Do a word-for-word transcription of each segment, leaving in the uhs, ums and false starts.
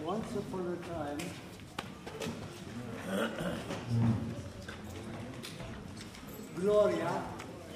once upon a time, Gloria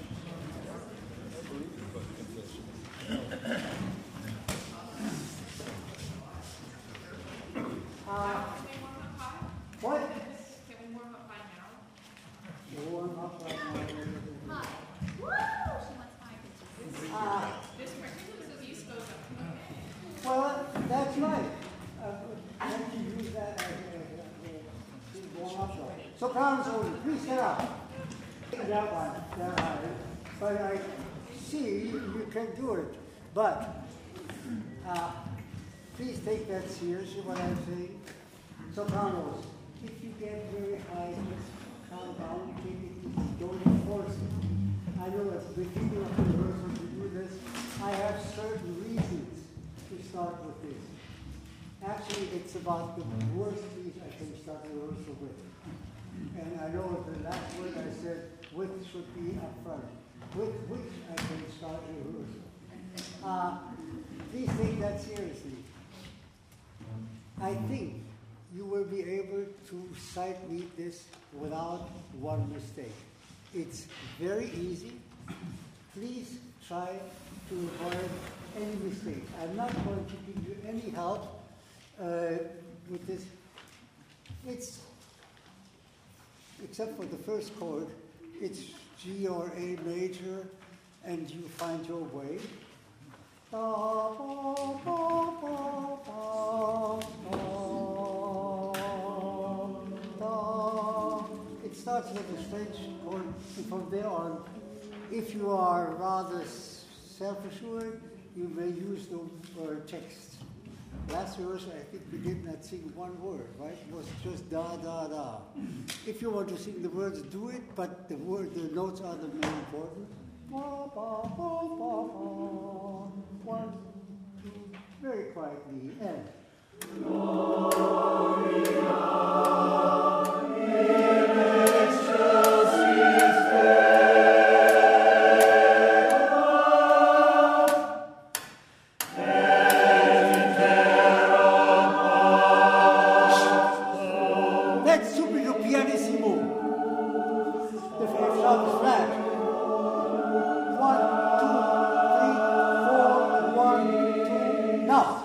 uh, what? Can we warm up by now? Warm up right now. Hi. Woo! She wants five inches. Uh, This particular is East Coast. well, that's right. Uh, I have to use that as a warm up. Sopranos only, please get up. That one, that one. But I see you can do it. But uh, please take that seriously, what I'm saying. Sopranos, if you get very high, just calm down, take it easy, don't force it. I know at the beginning of the rehearsal to do this, I have certain reasons to start with this. Actually, it's about the worst piece I can start the rehearsal with. And I know the last word I said, with should be up front. With which I can start the rehearsal. Uh, please take that seriously. I think you will be able to sight read this without one mistake. It's very easy. Please try to avoid any mistake. I'm not going to give you any help uh, with this. It's, except for the first chord, it's G or A major, and you find your way. Da, ba, ba, ba, ba, da, da. It starts with a strange chord, and from there on, if you are rather self-assured, you may use the word text. Last rehearsal, I think we did not sing one word, right? It was just da, da, da. If you want to sing the words, do it, but the word, the notes are the main important. Ba, ba, ba, ba, ba. One, two, very quietly, and. Gloria in excelsis That's subito pianissimo. The F sharp is flat. One, two, three, four, one, two, now.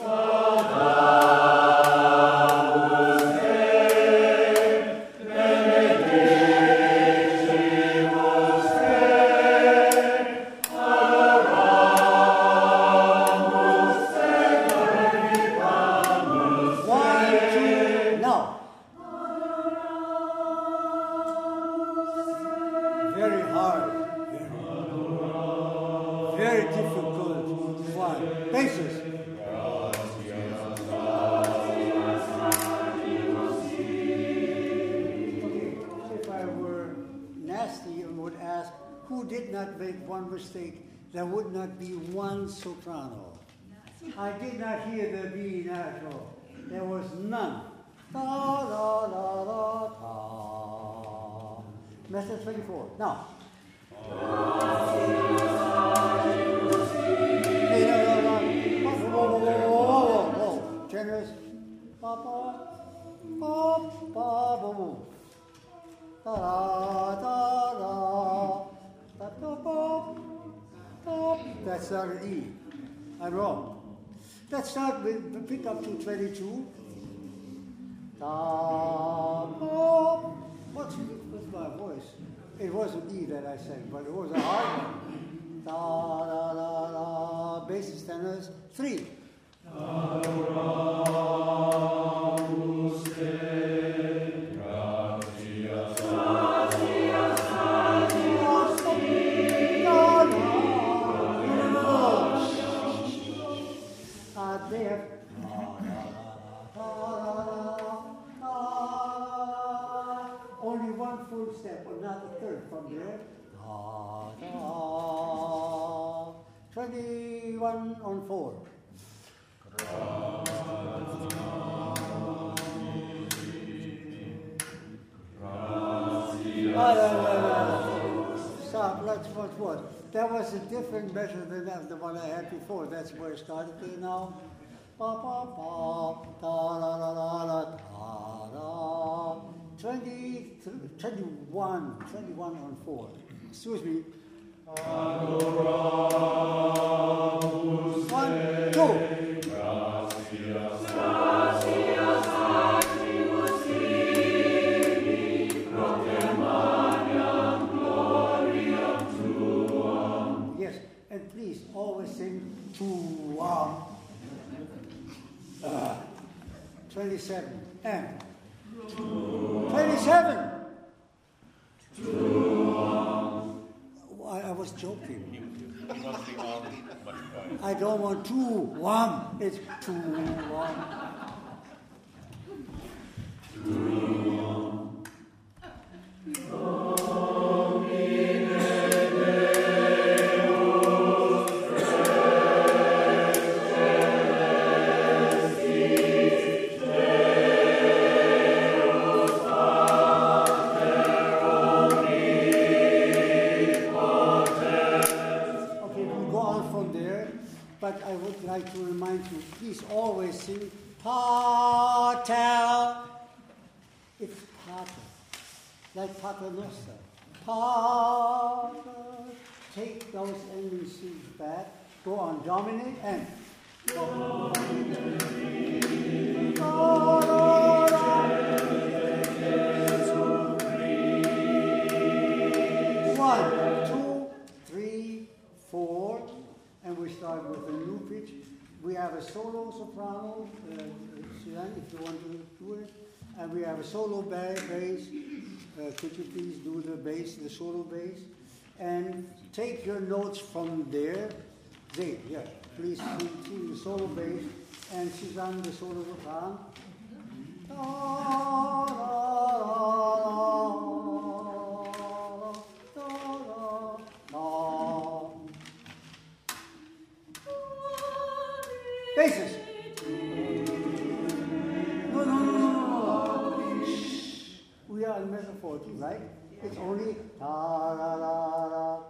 There would not be one soprano. I did not hear there be natural. There was none. Da, da, da, da, da. Method twenty-four. Now. Hey, no, no, no. Whoa, whoa, whoa, whoa, whoa, whoa. Generous. Ba, ba, ba, ba, ba, ba. Da, da, da, da. Da, da, ba. That's not an E. I'm wrong. Let's start with pick up to twenty-two. Da, ba. What's with my voice? It wasn't E that I sang, but it was a hard one. Da, da, da, da. Bass tenors, three. They have only one full step, or not a third from there. twenty-one on four. Stop, let's what what. That was a different measure than the one I had before. That's where I started there now. pa pa pa, da da da da da da da. Twenty, twenty-one, twenty-one on four. Excuse me. One, two. Yes, and please always sing to um, uh, twenty-seven and twenty-seven. I, I was joking. He wants the arm much quieter. I don't want two, one. It's two, one. But I would like to remind you, please always sing Pater. It's Pater, like Pater Noster. Pater. Take those ending C's back. Go on, Domine and. One, two, three, four. And we start with a new pitch. We have a solo soprano, uh, Suzanne, if you want to do it. And we have a solo ba- bass. Uh, could you please do the bass, the solo bass? And take your notes from there. There, yeah. Please sing the solo bass. And Suzanne, the solo soprano. Basses. No, no, no, no, no. Shh. We are in measure forty, right? It's only da da da da.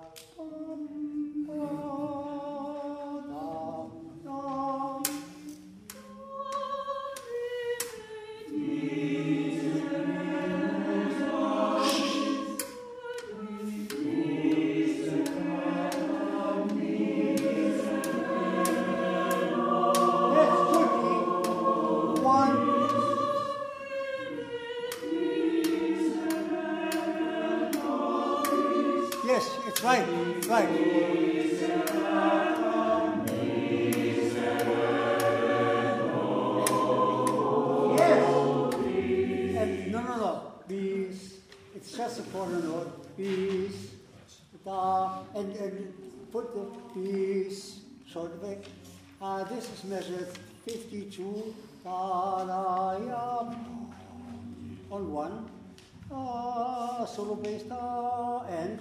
Right, right. Yes. And no, no, no. Bis. It's just a quarter note. Bis. Da. And, and put the bis short back. Uh, this is measured fifty-two. Da, da, ya. On one. Uh, solo bass. Da. And.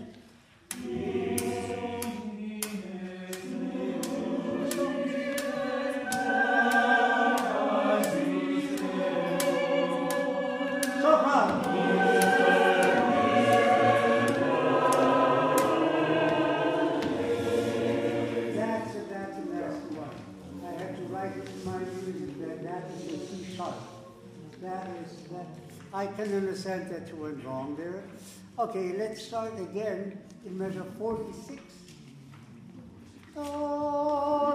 I can understand that you went wrong there. Okay, let's start again in measure forty-six. Da, da,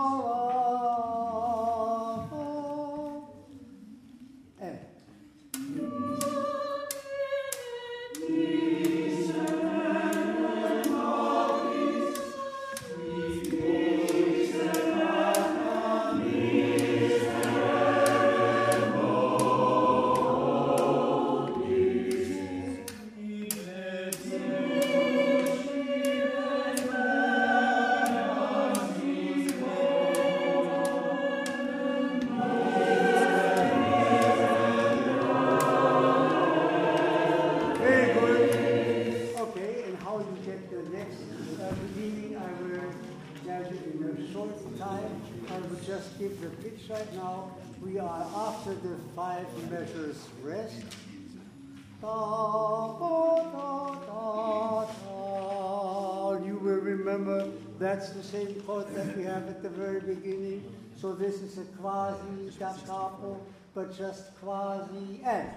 da, da. And. Right now, we are after the five measures rest. Da, da, da, da, da. You will remember that's the same chord that we have at the very beginning. So this is a quasi da capo, but just quasi and.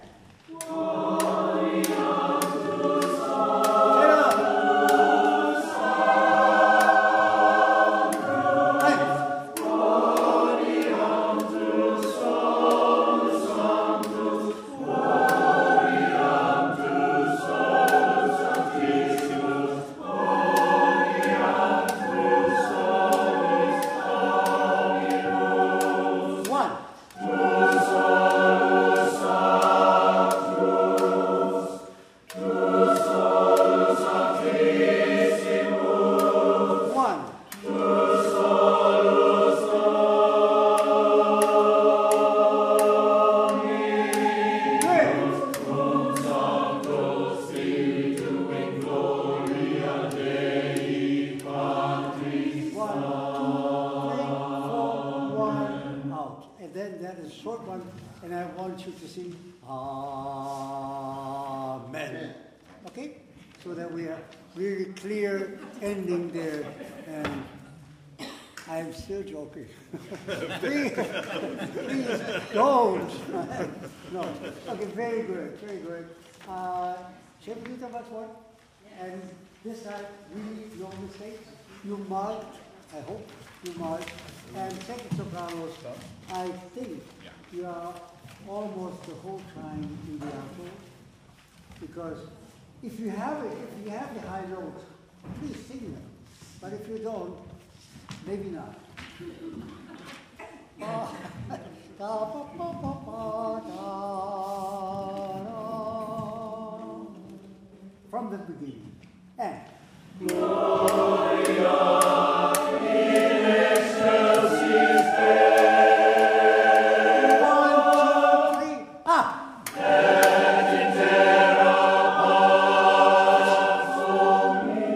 Amen. Okay? So that we are really clear ending there. And I'm still joking. please, please don't. No. Okay, very good, very good. Uh, shall we do much more? And this time, really no mistakes. You marked, I hope you marked. And second sopranos, I think you are almost the whole time in the alto. Because if you have it, if you have the high notes, please sing them. But if you don't, maybe not. From the beginning. And Gloria in excelsis Deo. One, two, three, up. Et in terra pax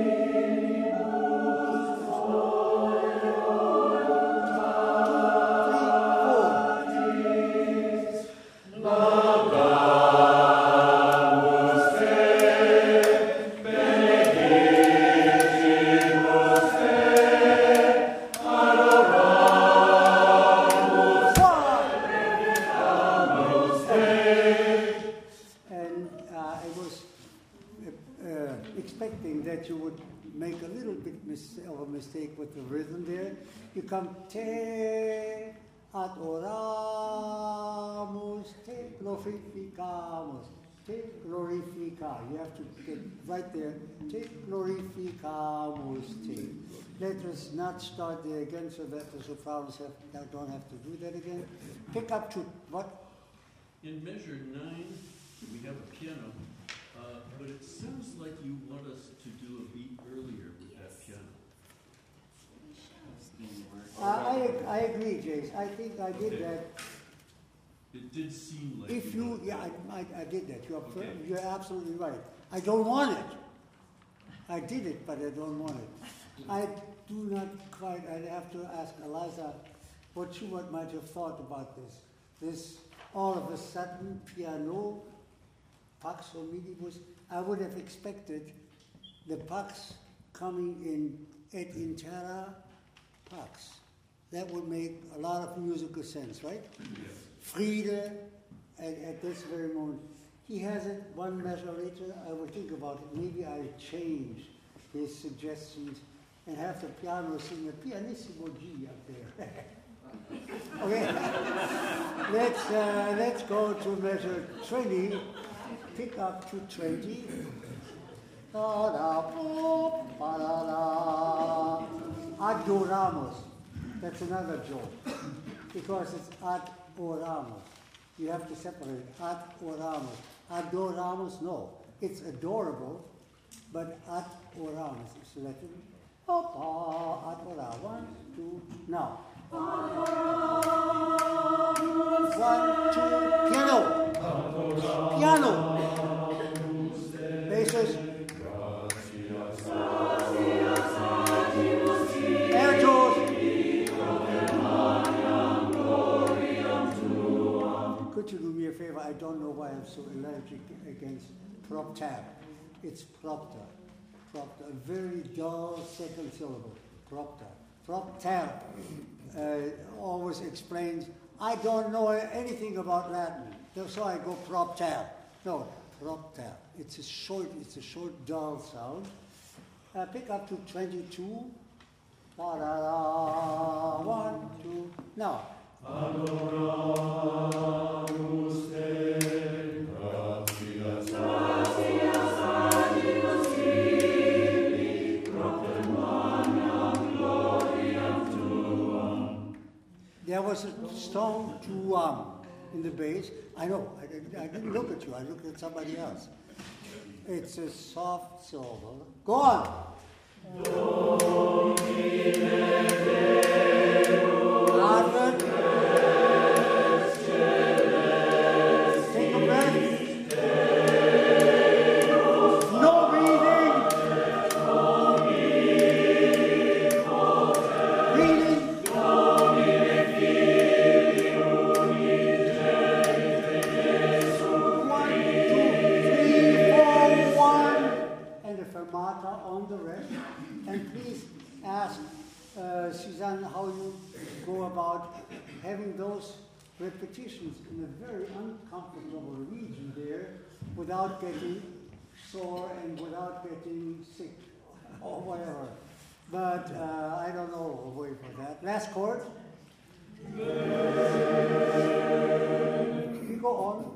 that you would make a little bit mis of a mistake with the rhythm there. You come te adoramus, te glorificamos, te glorifica. You have to get right there. Te glorificamos te. Let us not start there again so that the sopranos have, don't have to do that again. Pick up to what? In measure nine, we have a piano. Uh, but it sounds like you want us to do a beat earlier with that piano. Uh, I, I agree, Jace. I think I did Okay. that. It did seem like If you, wanted yeah, that. I, I, I did that. You're, Okay. you're absolutely right. I don't want it. I did it, but I don't want it. I do not quite, I'd have to ask Eliza what she what might have thought about this. This, all of a sudden, piano, Pax Omnibus, I would have expected the Pax coming in et in terra Pax. That would make a lot of musical sense, right? Yes. Friede, at, at this very moment. He has it one measure later. I will think about it. Maybe I change his suggestions and have the piano sing a pianissimo G up there. Okay, let's, uh, let's go to measure twenty. Pick up to twenty. Adoramos. That's another joke. Because it's adoramos. You have to separate adoramos. Adoramos, no. It's adorable, but adoramos. So let it adoramos. One, two, now. One, two, piano. Piano. Basses. Altos. Could you do me a favor? I don't know why I'm so allergic against prop tab. It's propter. Propter, a very dull second syllable. Propter. Propter uh, always explains, I don't know anything about Latin, so I go propter. No, propter. It's a short, it's a short, dull sound. Uh, pick up to twenty-two. Da, da, da, one, two. Now. There was a strong tuam in the bass. I know, I didn't, I didn't look at you, I looked at somebody else. It's a soft syllable. Go on. Arthur. Take a breath. No breathing. Breathing. Fermata on the rest, and please ask uh, Suzanne how you go about having those repetitions in a very uncomfortable region there without getting sore and without getting sick or whatever. But uh, I don't know a way for that. Last chord. We go on.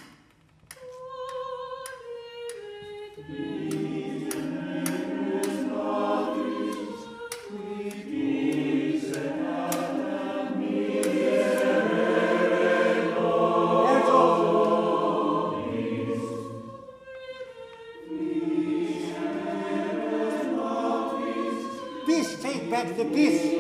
Peace, take back the peace.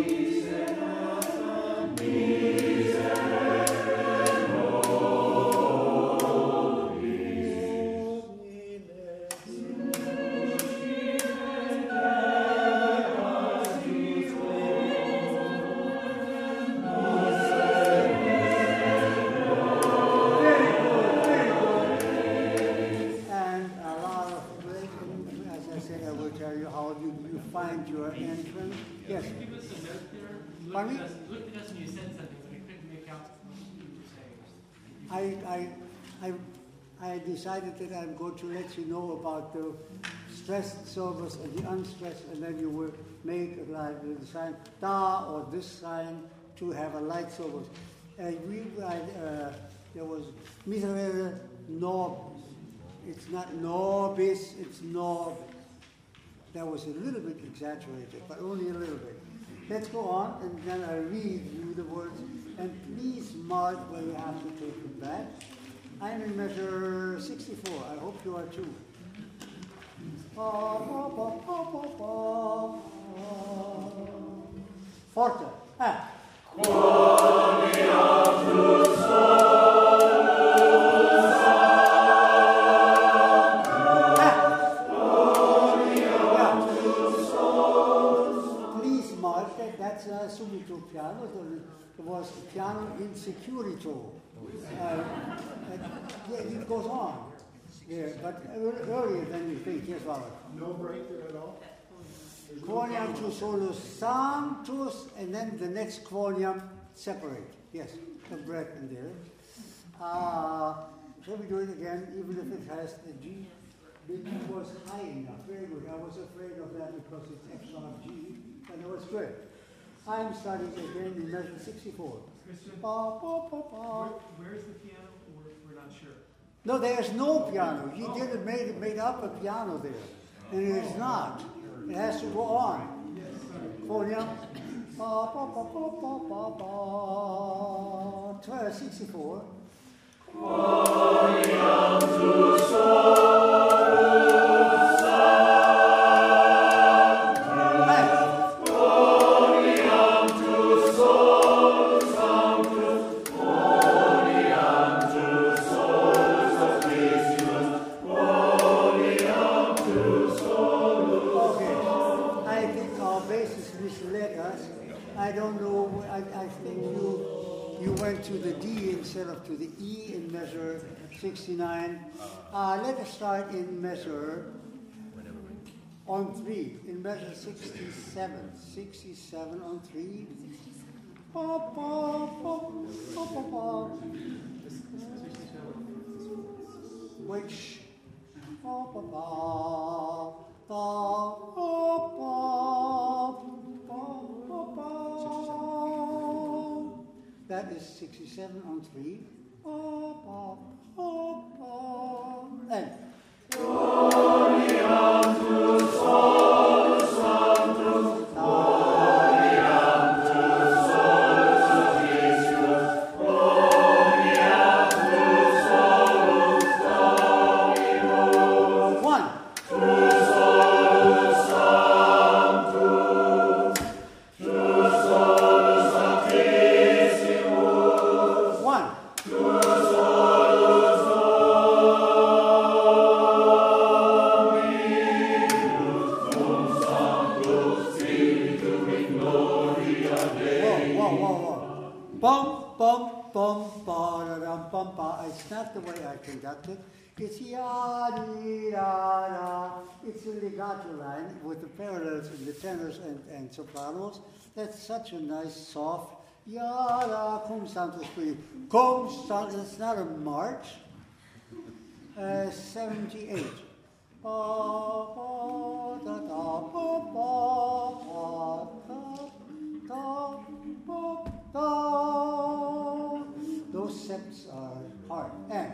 Find your entrance. Yes. Could you give us a note there? You looked Pardon at me? us, you looked at us and you said something, but we couldn't make out what you were saying. I, I, I, I decided that I'm going to let you know about the stressed syllables and the unstressed, and then you will make like the sign da or this sign to have a light syllables. Uh, we, uh, there was miserere nob. It's not nobis, it's nob. That was a little bit exaggerated, but only a little bit. Let's go on, and then I read you the words, and please mark where you have to take them back. I'm in measure sixty-four. I hope you are too. Forte. Ah. That's uh, subito piano. There was piano in securito. Uh, yeah, it goes on. Yeah, but earlier than you think. Yes, Robert. No break there at all? Quoniam tu solus sanctus, and then the next quoniam separate. Yes, a breath in there. Uh, shall we do it again, even if it has the G? The G was high enough. Very good. I was afraid of that because it's F sharp G, and it was good. I'm starting again in measure sixty-four. Christian, Ba, ba, ba, ba. where, where's the piano? We're, we're not sure. No, there's no piano. He didn't make, made up a piano there. And it is not. It has to go on. Quoniam. Ba, ba, ba, ba, ba, ba, ba. twelve, sixty-four. Quoniam tu solus. I don't know, I, I think you you went to the D instead of to the E in measure sixty-nine. Uh, let us start in measure on three, in measure sixty-seven. sixty-seven on three. Pa, pa, pa, pa, pa, pa. Which pa, pa, pa, pa, pa, pa, pa, pa, pa. That is sixty-seven on three. Pa, pa, pa, pa. And it's ya-dee-da-da. It's a legato line with the parallels in the tenors and, and sopranos. That's such a nice, soft ya-da, cum santo spiritu. Cum santo, it's not a march. Uh, seventy-eight. Ba, ba, da, da, ba, ba, ba, da, da, ba, da. Those septs are hard. And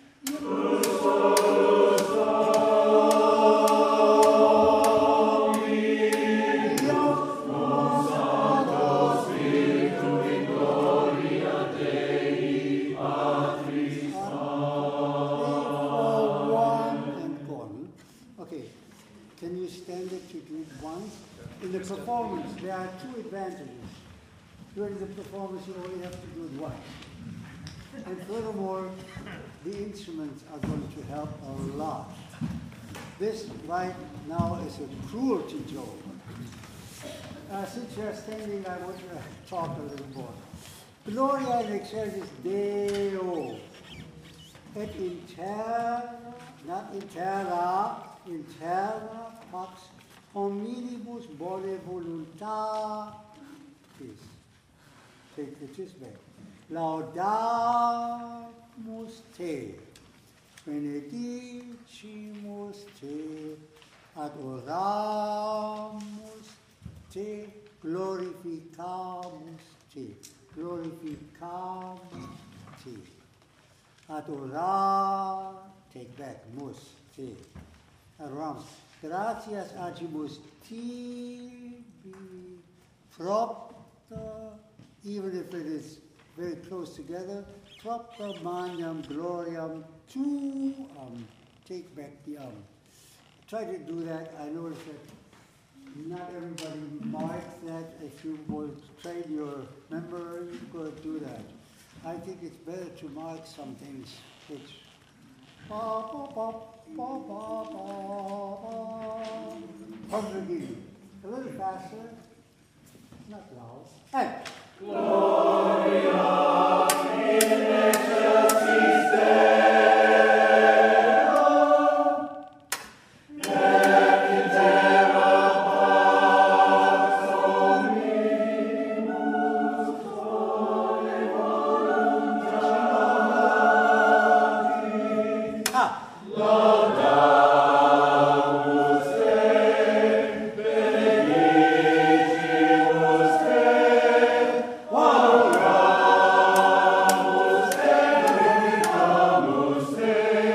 okay, can you stand it to do it once? In the performance, there are two advantages. During the performance, you only have to do it once. And furthermore, the instruments are going to help a lot. This right now is a cruelty joke. Uh, since you're standing, I want to talk a little more. Gloria in excelsis Deo. Et in terra, not in terra, in terra pax hominibus bone voluntatis. Take the tis back. Laudamus te, benedicimus te, adoramus te, glorificamus te, glorificamus te, adorar, take back, mus te, adoramus. Gratias agimus tibi propter, even if it is very close together, propter magnam gloriam tuam. Take back the um. Try to do that. I noticed that not everybody marks that. If you will train your memory, you could do that. I think it's better to mark some things which ba ba ba ba ba ba ba. A little faster, not loud. And Gloria in excelsis Deo, et in terra pax hominibus bone voluntatis. Ah. Laudamus te, benedicimus te, adoramus te, glorificamus te,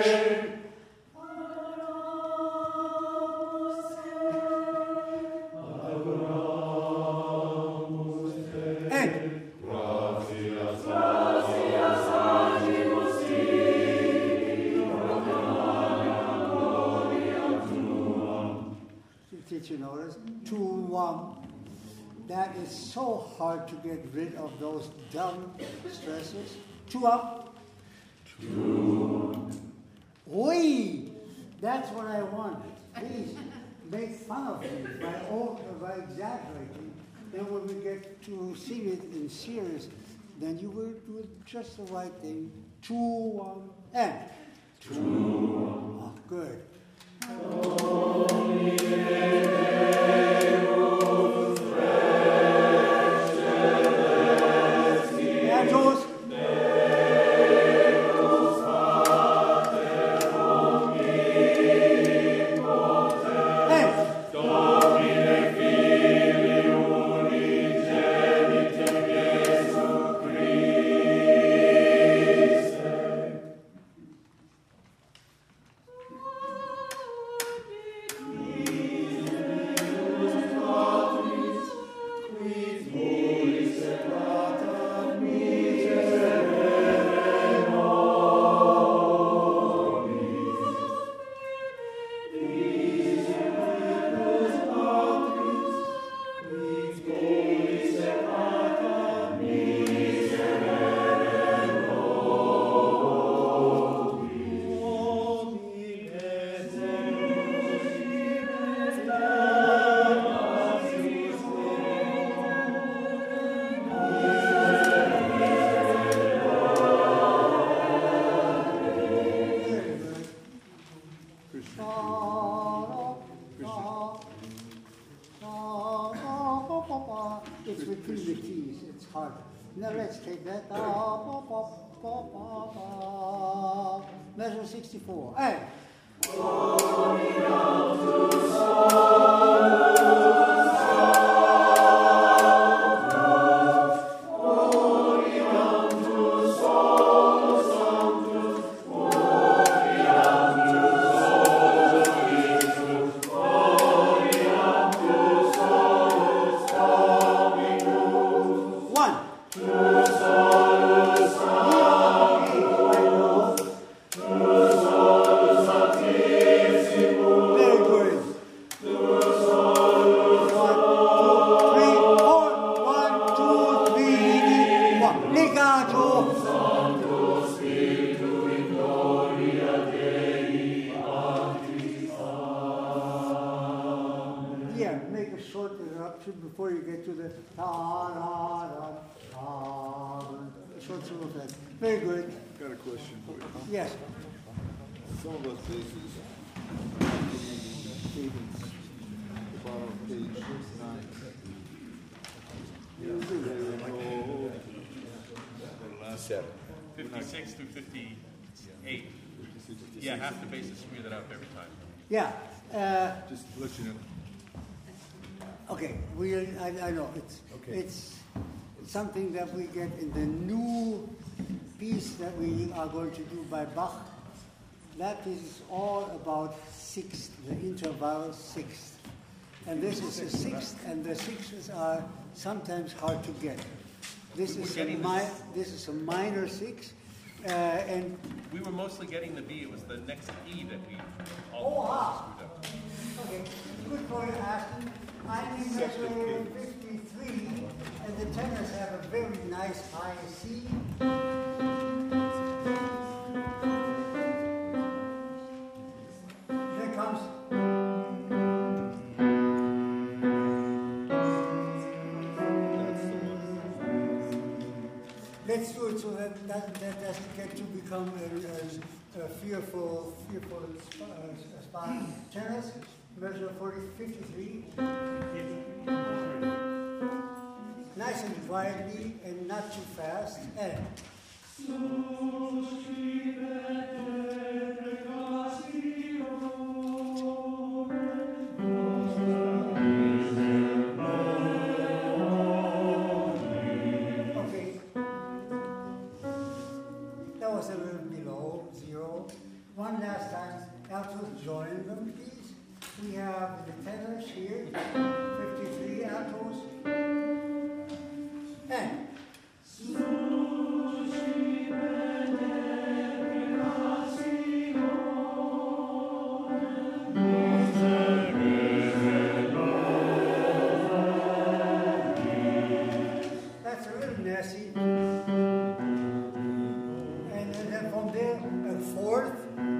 adoramus te, and gratias gratias agimus tibi proclamam gloriam tuam. Did you notice? Tuam. That is so hard to get rid of those dumb stresses. Tuam. Tuam. Oi! That's what I want. Please make fun of me by, over, by exaggerating. Then when we get to sing it in serious, then you will do just the right thing. Tuam. And. Tuam. Oh, good. Altos. It's between the keys, it's hard. Now let's take that. Measure sixty-four. Hey! Before you get to the da da da da, short solo of that. Very good. Got a question for you. Yes. Some of those bases, cadence, the bottom of page nine. Seven. fifty-six through fifty-eight. Yeah, half the bases screw that up every time. Yeah. Uh, Just to let you know. Okay, we, I, I know, it's, Okay. it's something that we get in the new piece that we are going to do by Bach. That is all about sixth, the interval sixth. And this is a sixth, and the sixths are sometimes hard to get. This We're is a getting mi- this- this is a minor six, uh, and We were mostly getting the B. It was the next E that we Oh, all wow. screwed up. okay, good for you, Ashton. I'm in measure fifty-three, and the tenors have a very nice high C. Here comes. That's the one. Let's do it so that that, that doesn't get to become a, a, a fearful, fearful sp- uh, spot. Tenors, measure forty, fifty-three. Nice and quietly and not too fast. And okay. That was a little below zero. One last time, altos join them, please. We have the tenors here, fifty-three altos. And that's a little messy. And then from there, a fourth.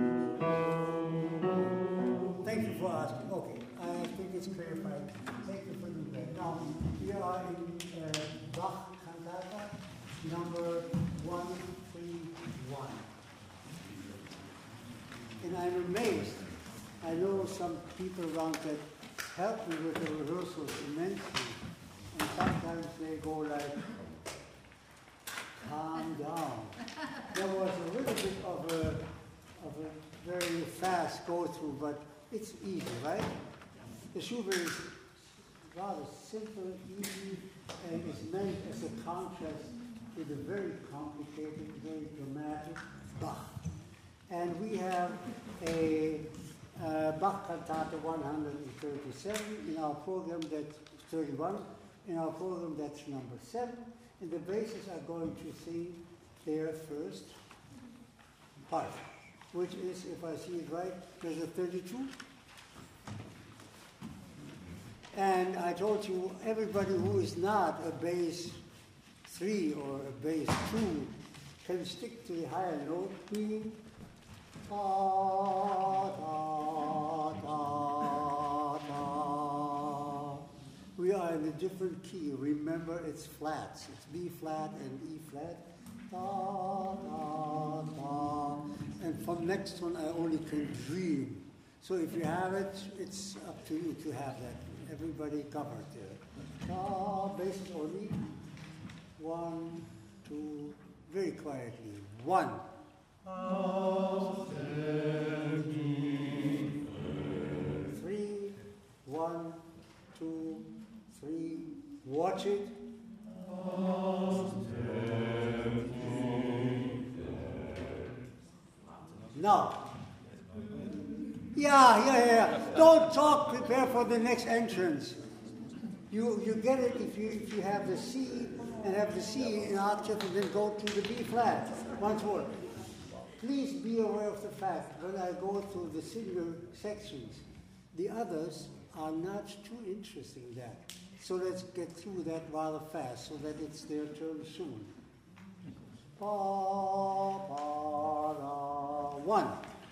Thank you for asking. Okay, I think it's clarified. Thank you for doing that. Now, we are in uh, Bach cantata number one three one. And I'm amazed I know some people around that help me with the rehearsals immensely, and sometimes they go like, calm down. There was a little bit of a, of a very fast go-through, but it's easy, right? The Schubert is rather simple, easy, and is meant as a contrast to the very complicated, very dramatic Bach. And we have a uh, Bach Cantata one hundred thirty-seven in our program, that's thirty-one, in our program that's number seven, and the basses are going to sing their first part, which is, if I see it right, measure thirty-two. And I told you, everybody who is not a bass three or a bass two can stick to the higher note, meaning da, da, da, da. We are in a different key. Remember, it's flats. It's B flat and E flat. Da, da, da. And from next one, I only can dream. So if you have it, it's up to you to have that. Everybody covered there. Da, basses only. One, two, very quietly. One. Three, one, two, three. Watch it. Now. Yeah, yeah, yeah. Don't talk. Prepare for the next entrance. You you get it if you if you have the C and have the C in octave and then go to the B flat. Once more. Please be aware of the fact when I go through the single sections, the others are not too interesting in that. So let's get through that rather fast so that it's their turn soon. Pa, pa, da, one.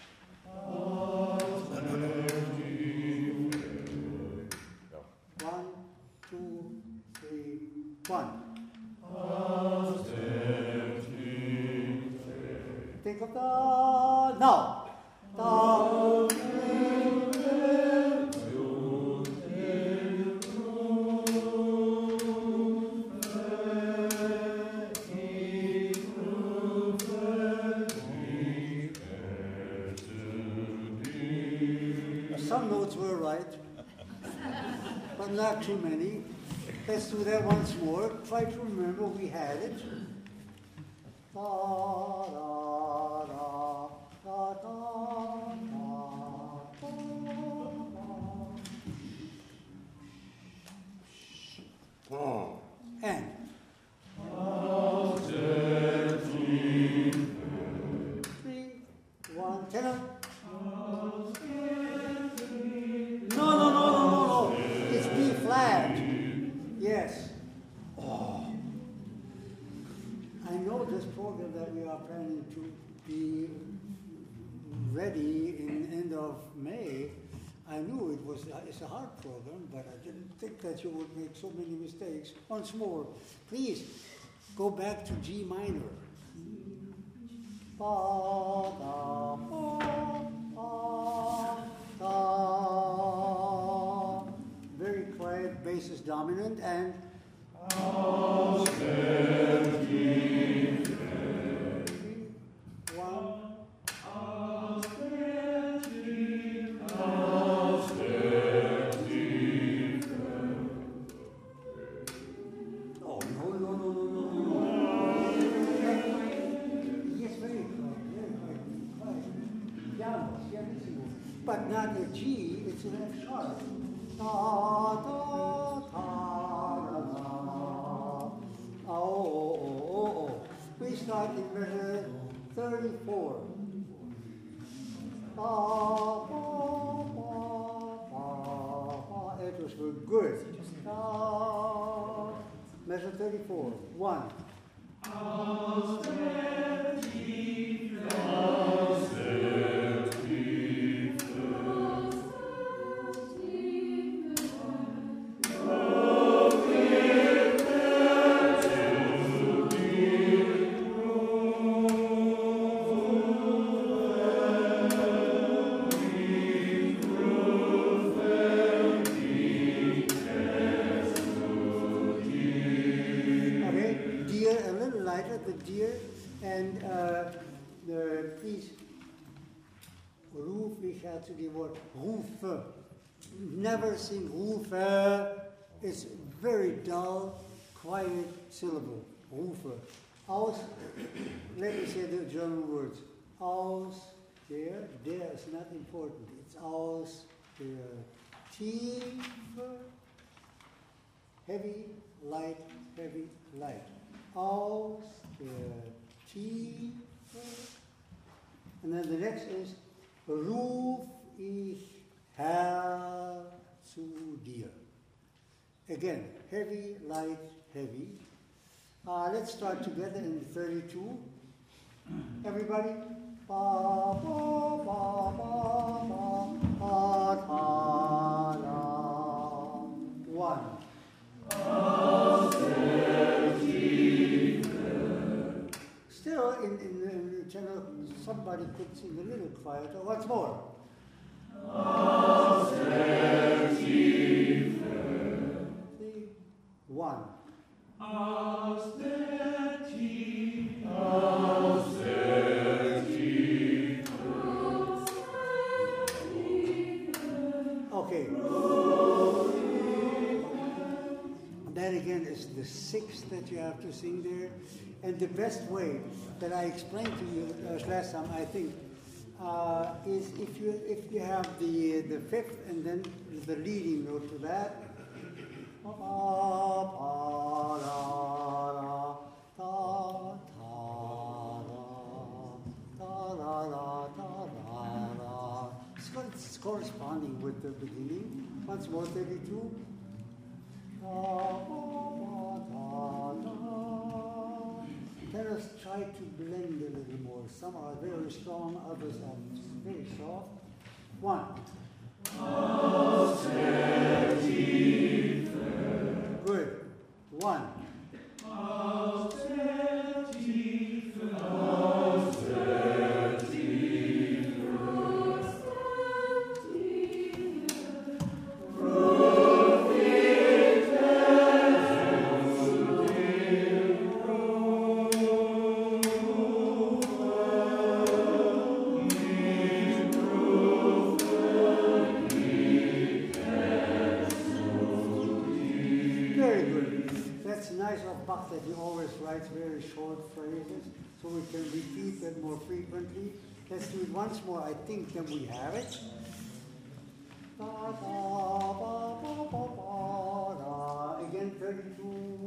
One, two, three, one. Think of the now. Da, some notes were right, but not too many. Let's do that once more. Try to remember we had it. Da, da, da, da, da, da, da. And three, one, tenor. No, no, no, no, no, no. It's B flat. Yes. Oh. I know this program that we are planning to be ready in end of May. I knew it was it's a hard program, but I didn't think that you would make so many mistakes. Once more, please go back to G minor. Ba, da, ba, ba, da. Very quiet, bass is dominant, and but not a G, it's an F sharp. Da, da, da, da, da. Oh, oh, oh, oh. We start in measure thirty-four. Da, ba, ba, ba, ba. It was good. Da. Measure thirty-four. One. lighter, the deer, and uh, the, please, ruf, ich hatte die Wort, rufe. Never sing rufe. It's very dull, quiet syllable. Rufe. Aus, let me say the German words. Aus, der, der is not important. It's aus, der, tiefe, heavy, light, heavy, light. Aus, der, tiefe. And then the next is, ruf ich Herr zu dir. Again, heavy, light, heavy. Uh, let's start together in thirty-two. Everybody. Ba, ba, ba, ba, ba, ba, da, da. One. Still, in, in, in the channel, somebody could sing a little quieter. What's more? See? One. Okay. That again is the sixth that you have to sing there. And the best way that I explained to you uh, last time, I think, uh, is if you if you have the the fifth and then the leading note to that. It's corresponding with the beginning. Once more, thirty-two. Let us try to blend a little more. Some are very strong, others are very soft. One. Good. One. Bach that he always writes very short phrases, so we can repeat them more frequently. Let's do it once more, I think, then we have it. Da, da, ba, ba, ba, ba, da. Again, thirty-two.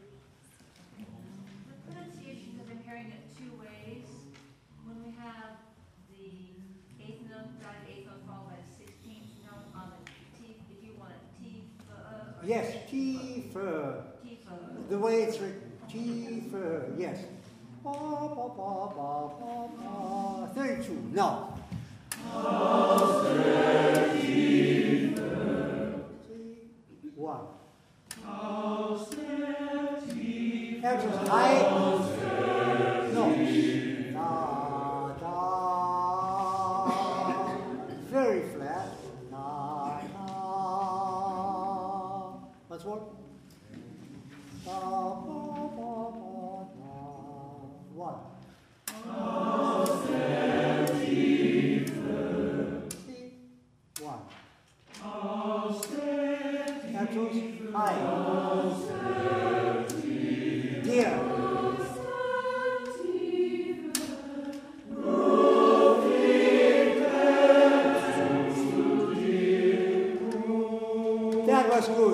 The pronunciation, I've been hearing it two ways. When we have the eighth note, got an eighth note followed by a sixteenth note on the T, if you want a T, uh, Yes, tiefer. The way it's written, tiefer, yes. Ba, ba, ba, ba, ba, ba. thirty-two, now. Three, one. Axels high. No. Da, da. Very flat. Da, da. What's what? Da, ba, ba, ba, da. One. See? One. Axels high. Dear. That was good.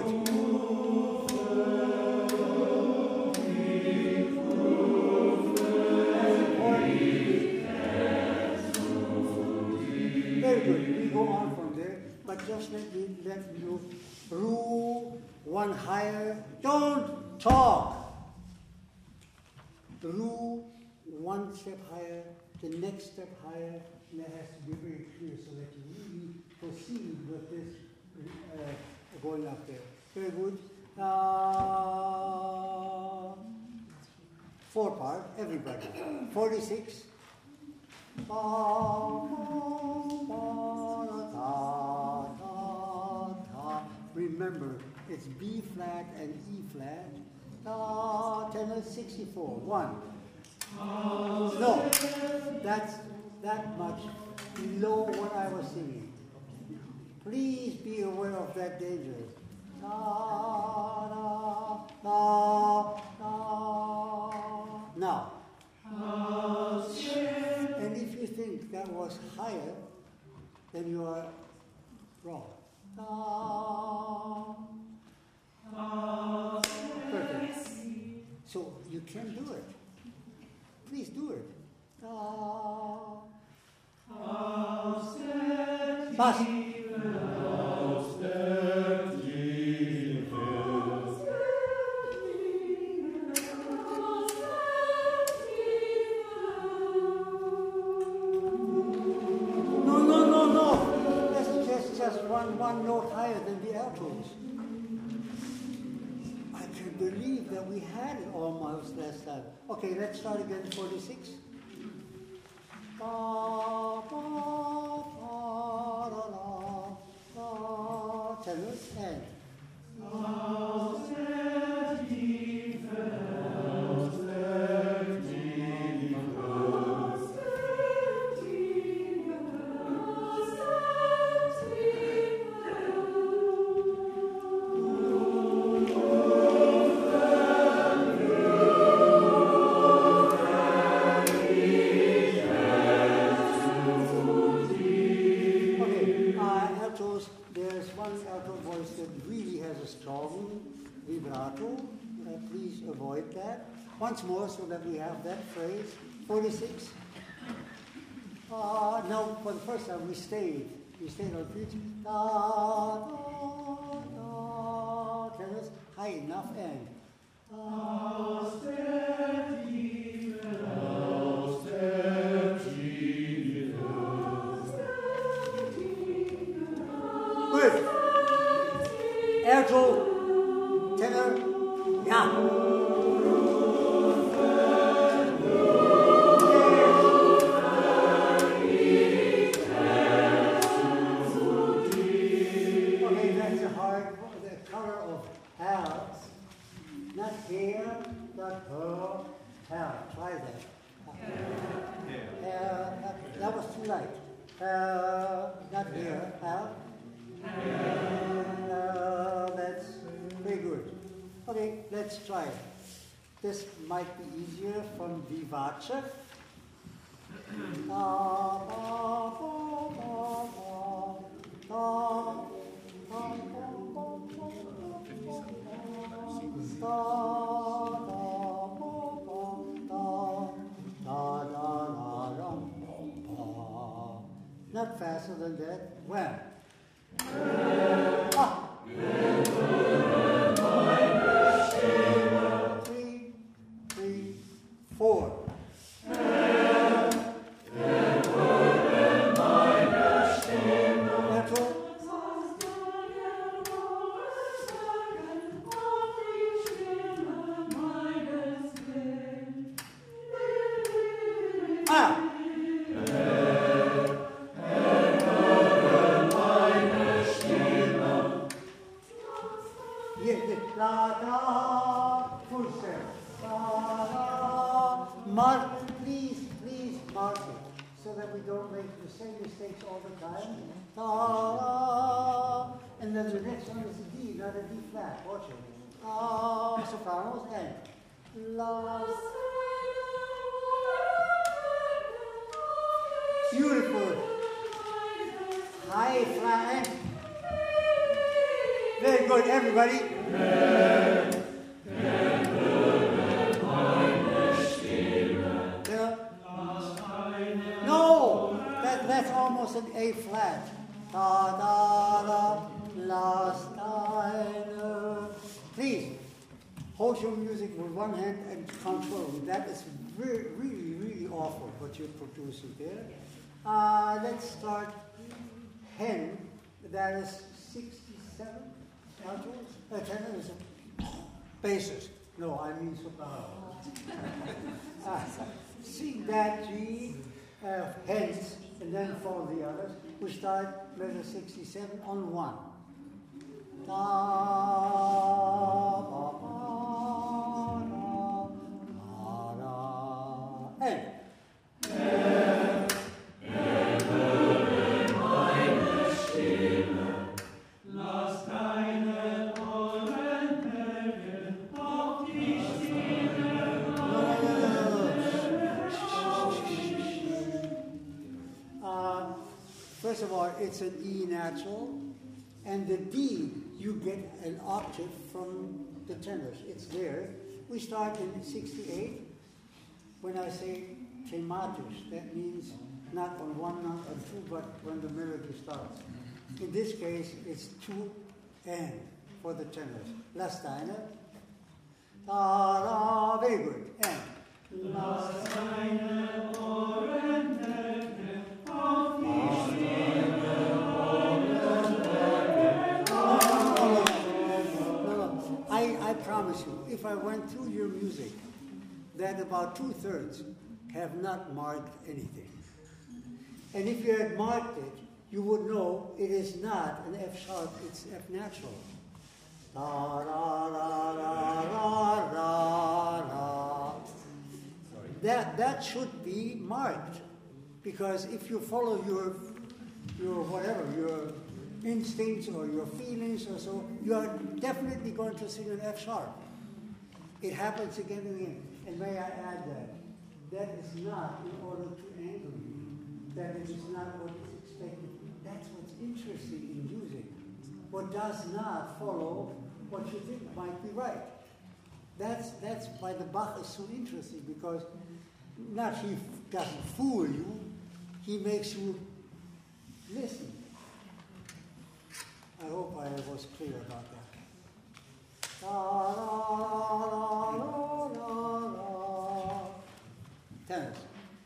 Very good. We go on from there, but just let me let you rule one higher. Don't talk. Rule one step higher, the next step higher, and that has to be very clear so that you really proceed with this uh, going up there. Very good. Uh, four part, everybody. forty-six. Remember, it's B flat and E flat. Da, tenor sixty-four. One. No, that's that much below what I was singing. Please be aware of that danger. Da, da, da, da. Now, and if you think that was higher, then you are wrong. Da. Perfect. So you can do it. Please do it. Da. Bass. No, no, no, no. That's just, just one, one note higher than the altos. I can't believe that we had it almost last time. Okay, let's start again, forty-six. Ba, ba, ba, da, da, da. Tenors and. Okay, uh, altos, there's one alto voice that really has a strong vibrato. Uh, please avoid that. Once more so that we have that phrase. forty-six. Uh, no, for the first time we stayed. We stayed on pitch. Da, da, da. Tenors, high enough and. Good. Alto, tenor, yeah. Okay, that's a hard, the color of hell. Not here, not her, hell. Try that. Uh, that was too light. Uh, not here, hell. Uh, that's very good. Okay, let's try it. This might be easier from Vivace. Da, ba, ba, ba, ba, da, da, da, not faster than that. When? Ah. Three, three, four. Ah! Yeah, yeah. La da, full step. La da. Mark, please, please mark it so that we don't make the same mistakes all the time. Da, da. And then the next one is a D, not a D flat. Watch it. Da, sopranos and la. Beautiful. High flat. Very good, everybody. Yeah. No, that, that's almost an A flat. Da da da, last time. Please hold your music with one hand and control. That is really, really, really awful what you're producing there. Uh, let's start hen. That is sixty-seven. Altos, uh, tenors, basses. No, I mean soprano. uh, C, that, G, uh, hence, and then follow the others. We start measure sixty-seven on one. Da, ba, ba. and. Uh, First of all, it's an E natural, and the D, you get an octave from the tenors. It's there. We start in sixty-eight. When I say thematus, that means not on one note or two, but when the melody starts. In this case, it's two and for the tenors. Last time. Ta da, very good. And. Last time. I, I promise you, if I went through your music, that about two-thirds have not marked anything. And if you had marked it, you would know it is not an F sharp, it's F natural. Da, da, da, da, da, da, da. That, that should be marked, because if you follow your, your whatever, your instincts or your feelings or so, you are definitely going to sing an F sharp. It happens again and again. And may I add that? That is not in order to anger you. That it is not what is expected. That's what's interesting in music. What does not follow what you think might be right. That's, that's why the Bach is so interesting, because not he doesn't fool you, he makes you listen. I hope I was clear about that. Da, da, da, da, da. Tenors.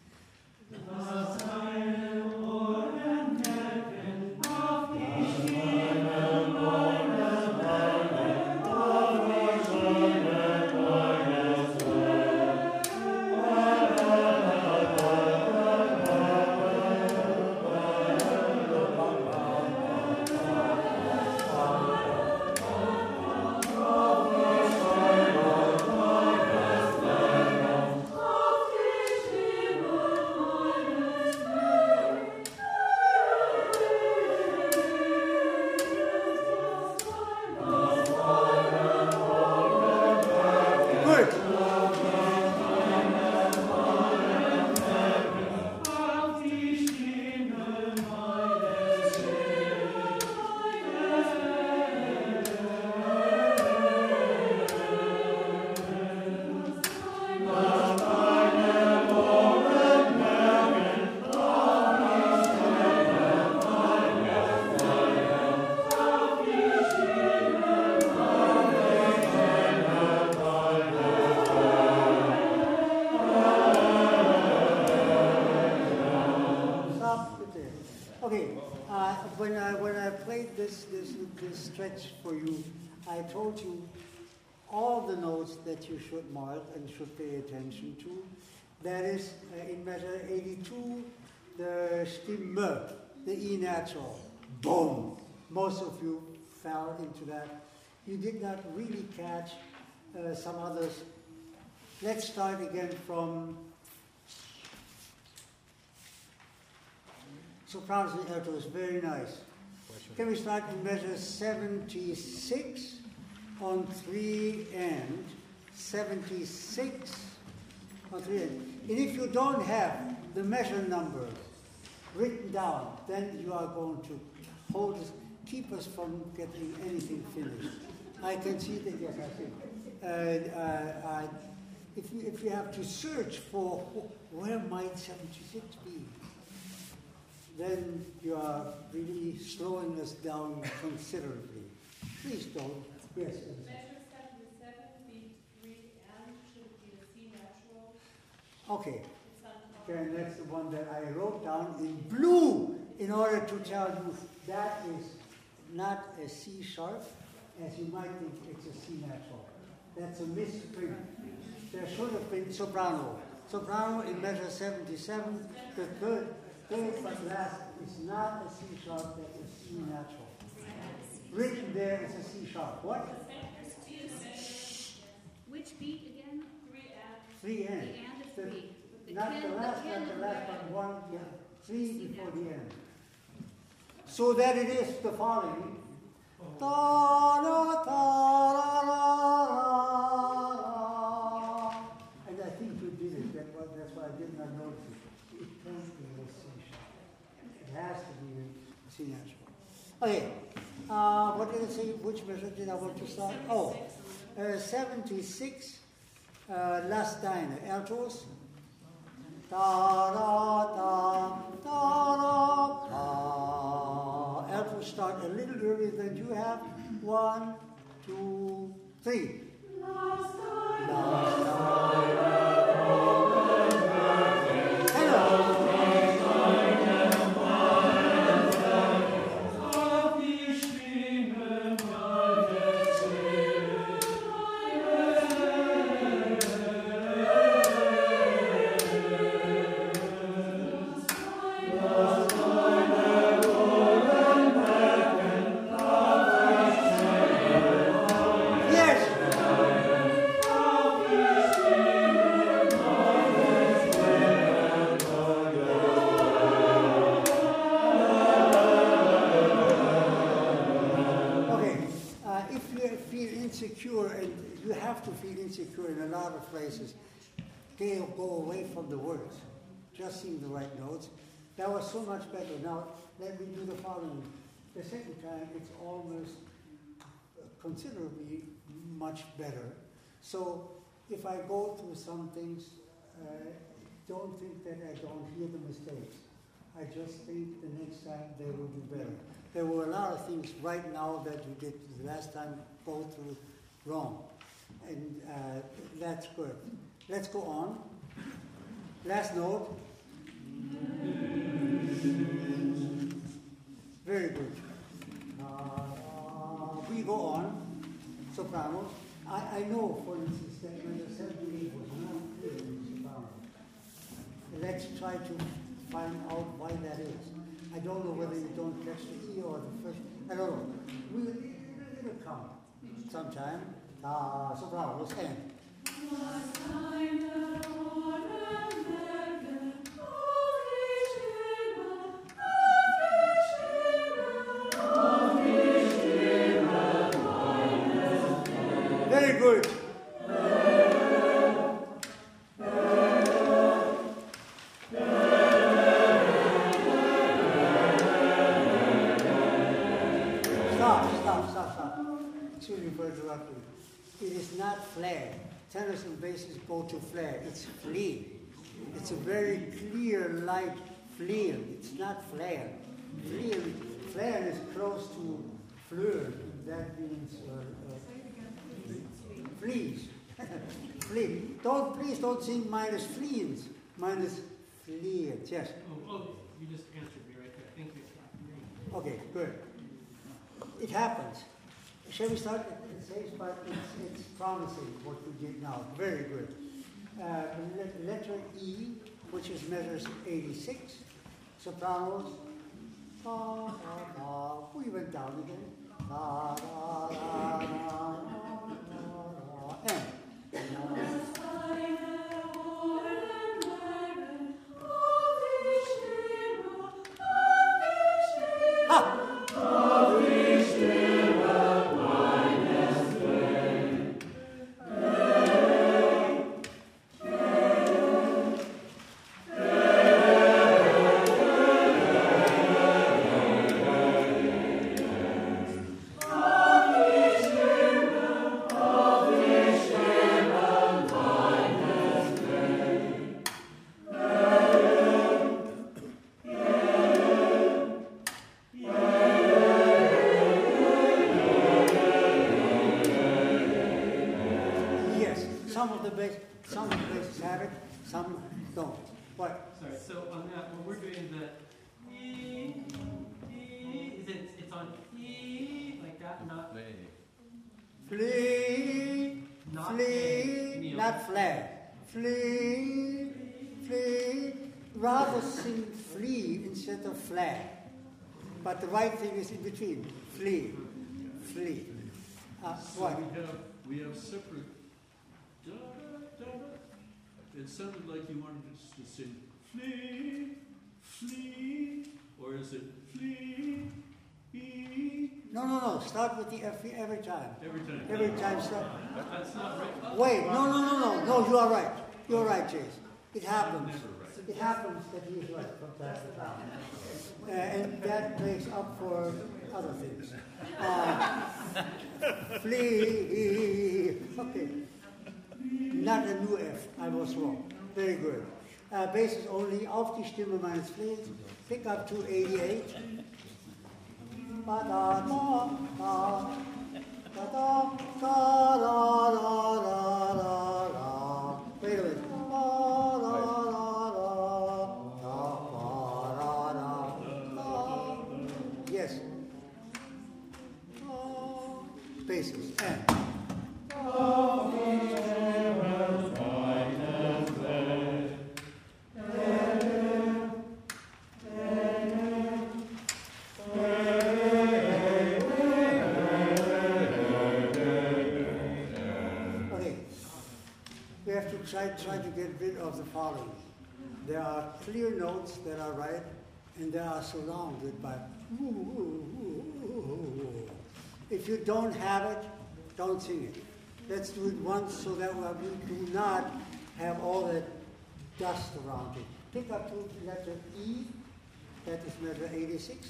For you, I told you all the notes that you should mark and should pay attention to. That is, uh, in measure eighty-two, the Stimme, the E natural. Boom! Most of you fell into that. You did not really catch uh, some others. Let's start again from sopranos and altos. Very nice. Can we start in measure seventy-six on three and seventy-six on three and. And if you don't have the measure number written down, then you are going to hold us, keep us from getting anything finished. I can see that, yes, I see. Uh, uh, uh, if, you, if you have to search for where might seventy-six be, then you are really slowing us down considerably. Please don't. Yes. Measure seventy-seven, beat three and should be a C natural. Okay. Okay, and that's the one that I wrote down in blue in order to tell you that is not a C sharp, as you might think it's a C natural. That's a misprint. There should have been soprano. Soprano in measure seventy-seven, the third. Third but last is not a C sharp, that's a C natural. Written there is a C sharp. What? Which beat again? Three and. Three and. The and of The- three. With the not can- the the last, can not the is last, red. but one, yeah, three before the end. So that it is the following. Ta ra ta ra ra ra. And I think you did it. That was, that's why I did not notice it. It can't be a C sharp. It has to be a C natural. Okay. Uh, what did I say? Which measure did I want to start? Oh, uh, seventy-six. Uh, last diner. Altos. Ta ra ta ta ra ta. Altos start a little earlier than you have. One, two, three. Last diner. Hello. Places, they go away from the words, just sing the right notes. That was so much better. Now, let me do the following. The second time, it's almost considerably much better. So, if I go through some things, uh, don't think that I don't hear the mistakes. I just think the next time they will do better. There were a lot of things right now that you did the last time go through wrong. And uh, that's good. Let's go on. Last note. Very good. Uh, we go on. Sopranos. I, I know, for instance, that when the seventy-eight was not clear in soprano. Let's try to find out why that is. I don't know whether you don't catch the E or the first. I don't know. We'll, it'll come sometime. Ah, sopranos and. Very good. Stop, stop, stop, stop. Excuse me for interrupting. It is not flare. Tenors and basses go to flare. It's flea. It's a very clear, light flare. It's not flare. Flare, flare is close to fleur. That means uh, uh, fleas. Flea. Don't please don't sing minus fleas. Minus fleas. Yes. Oh, oh, you just answered me right there. Thank you. Okay, good. It happens. Shall we start? It says, but it's, it's promising what we did now. Very good. Uh, le- letter E, which is measures eighty-six. Sopranos. Da, da, da. We went down again. Da, da, da, da, da, da, da. And. Ha! Some of the base, some of the bases have it, some don't. What? Sorry. So on that, when we're doing the E, E, is it? It's on E like that, not Flee, Not flee, A, Neil. not flare. Flee, flee. Rather sing flee instead of flare. But the right thing is in between. Flee, flee. Uh, So what? we have, we have separate da, da, da, da. It sounded like you wanted us to sing flee, flee, or is it flee, ee? No, no, no. Start with the F every time. Every time. Every time start. That's not right. Wait, no, no, no, no. No, you are right. You are right, Chase. It happens. Never right. It happens that he is right from time to time. Uh, and that makes up for other things. Uh, flee. Okay. Not a new F. I was wrong. Very good. Uh, basis only auf die Stimme meines Fleets. Pick up to eighty-eight. Ba da da da da da da da da da da da. Wait a minute. Da da da da da da da. Yes. Basis and. Try, try to get rid of the following. There are clear notes that are right, and they are surrounded by ooh, ooh, ooh, ooh. If you don't have it, don't sing it. Let's do it once so that we do not have all that dust around it. Pick up to letter E, that is letter eighty-six.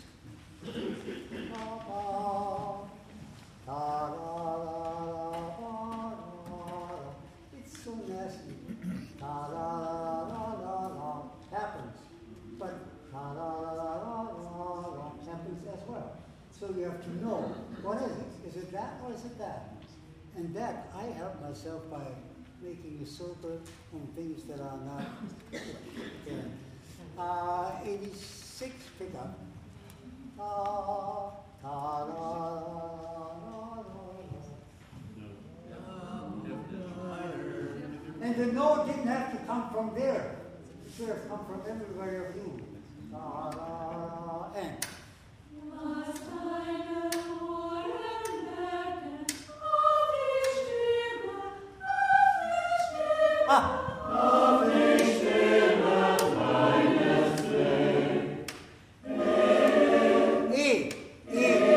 It's so nasty. La la la la la la happens, but la la la la la la la happens as well. So you have to know what is it? Is it that or is it that? And that I help myself by making a circle on things that are not there. Uh, eighty-six pickup. Ta ta la la la la. And the note didn't have to come from there. It should have come from everybody of you. La, la, la, and. Ah! E. E.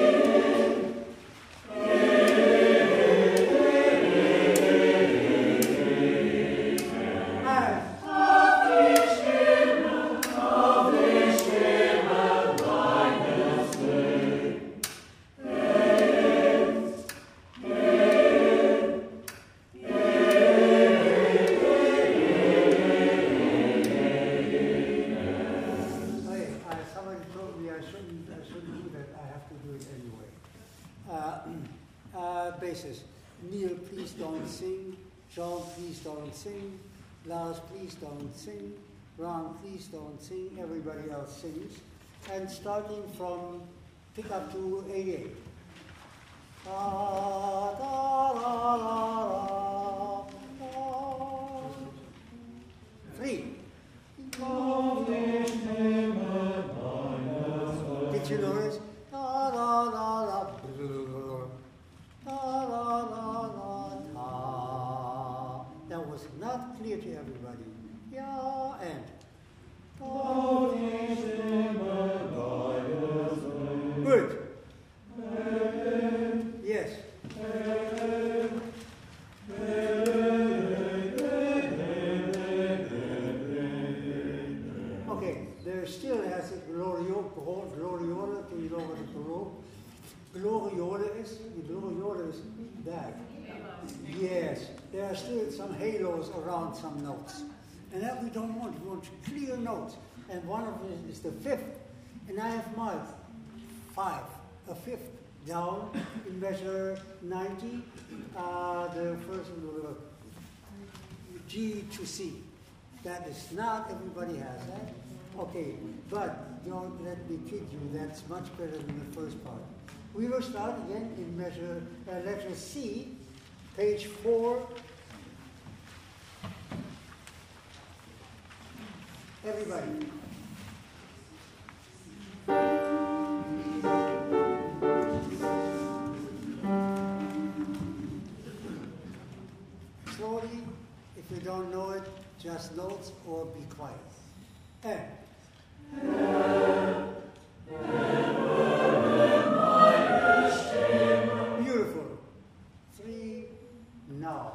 Neil, please don't sing. John, please don't sing. Lars, please don't sing. Ron, please don't sing. Everybody else sings. And starting from pick up to eighty-eight. Da, da, da, da, da, da. Three. Did you notice? Da, da, da, da. Da, da, da, da, da. That was not clear to everybody. Yeah, and. Good. Yes. Okay, there still has a gloriole, gloriole, can you know what a gloriole? Gloriole is? The gloriole is that. Yes, there are still some halos around some notes. And that we don't want. We want clear notes. And one of them is the fifth. And I have marked five, a fifth down in measure ninety. Uh, the first one, uh, G to C. That is not, everybody has that. Okay, but don't let me kid you, that's much better than the first part. We will start again in measure, uh, letter C, page four. Everybody. Slowly, if you don't know it, just notes or be quiet. And. Beautiful. Three, now.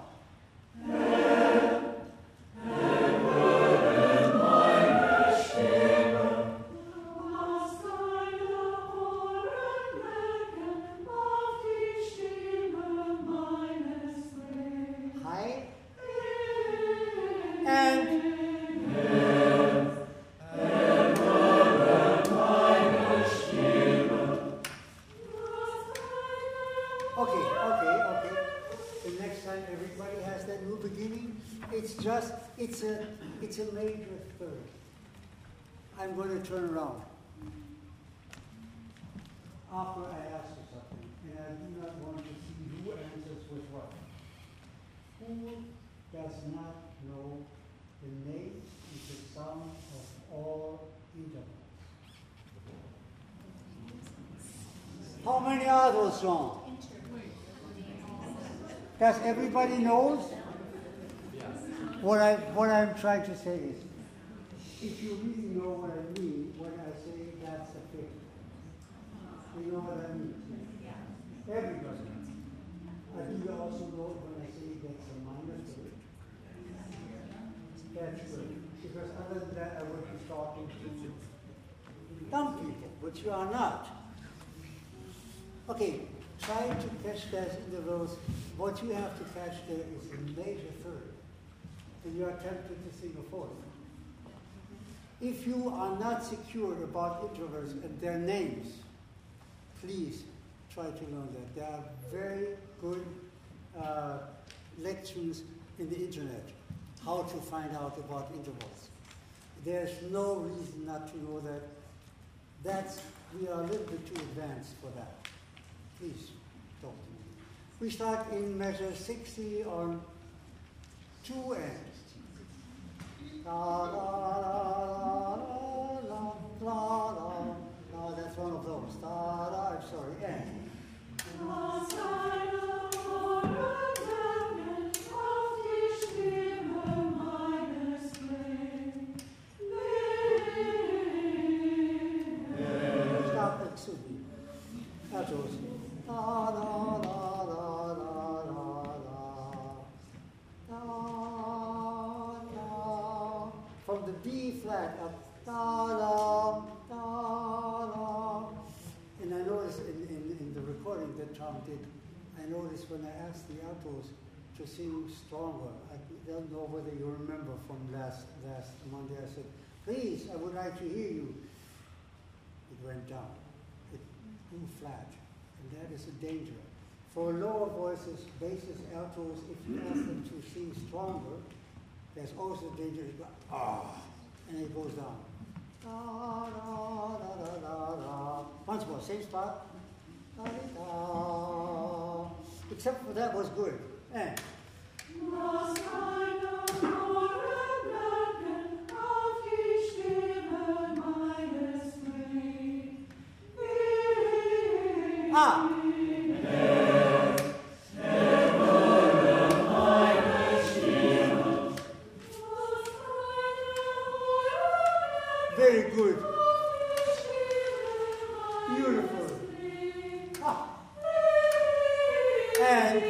High. And. Okay, okay, okay. The next time everybody has that new beginning, it's just, it's a, it's a major third. I'm going to turn around. After I ask you something, and I do not want to see who answers with what. Who does not know the names and the sound of all intervals? How many are those, John? Does everybody knows? What I what I'm trying to say is, if you really know what I mean when I say that's a fifth, you know what I mean. Everybody. Uh, do you also know when I say that's a minor fifth? That's good. Because other than that, I would be talking to dumb people, which you are not. Okay, try to catch those intervals. What you have to catch there is a major third. And you are tempted to sing a fourth. If you are not secure about intervals and their names, please try to learn that. There are very good uh, lectures in the internet, how to find out about intervals. There's no reason not to know that. That's, we are a little bit too advanced for that. Please talk to me. We start in measure sixty on two ends. La la la la la la la. No, that's one of those. La la. I'm sorry. And. Stop. Excuse me. That was. La la la la la la la la la. From the B flat up, la la la la. And I noticed in, in, in the recording that Tom did, I noticed when I asked the altos to sing stronger, I don't know whether you remember from last last Monday, I said, please, I would like to hear you. It went down. It grew flat. And that is a danger. For lower voices, basses, altos, if you ask them to sing stronger, there's also a danger to go, ah, and it goes down. Da, da, da, da, da, da. Once more, same spot. Da, da, da. Except for that was good. And. Ah. Very good. Beautiful. Ah. And.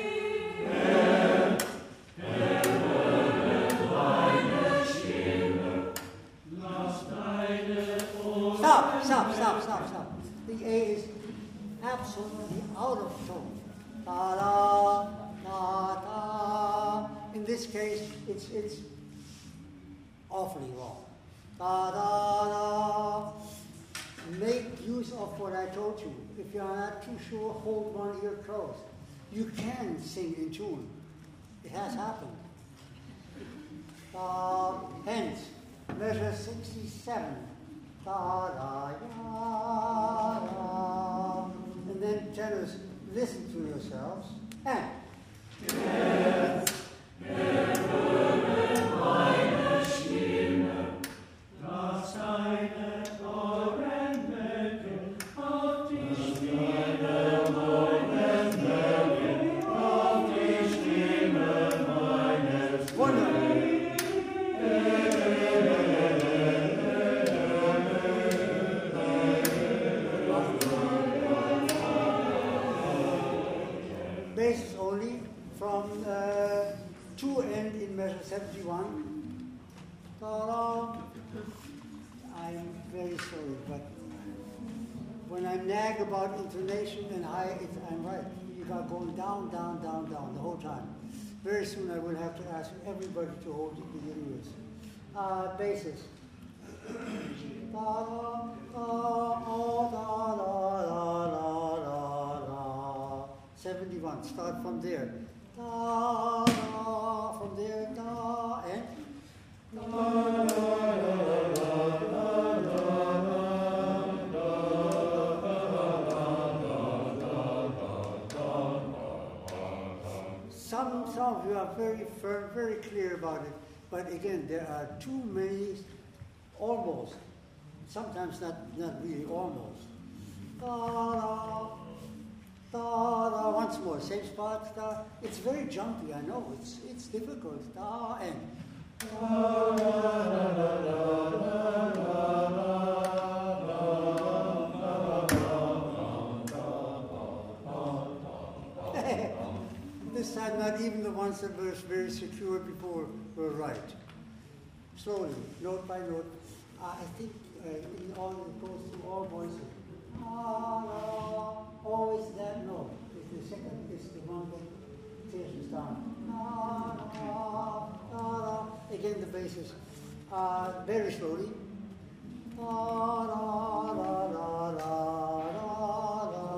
Stop, stop, stop, stop, stop. The A is absolutely out of tone. Da da da da. In this case, it's it's awfully wrong. Da da da. Make use of what I told you. If you are not too sure, hold one ear closed. You can sing in tune. It has happened. Da. Hence, measure sixty-seven. Da da ya da. And then tenors, listen to yourselves. And. Wonderful. slowly, but when I nag about intonation and high, it's, I'm right. You got going down, down, down, down the whole time. Very soon I will have to ask everybody to hold the ears. Uh, basses. Da, da, da, oh, da, da, da, da, da, da. seventy-one. Start from there. Da, da, from there, da, and da, da, da, da, da, da. Some, some of you are very firm, very clear about it, but again, there are too many almost, sometimes not, not really almost. Da, da, da, da, once more, same spot, da. It's very jumpy, I know, it's, it's difficult, da, and. Da, da, da, da, da, da, da, This time, not even the ones that were very secure before were right. Slowly, note by note. Uh, I think uh, in all it goes through all voices. Ah, ah, always that note. Is the second is the one that tears us down. Ah, ah, ah, ah. Again, the basses. Uh, very slowly. Ah, da, da, da, da, da, da.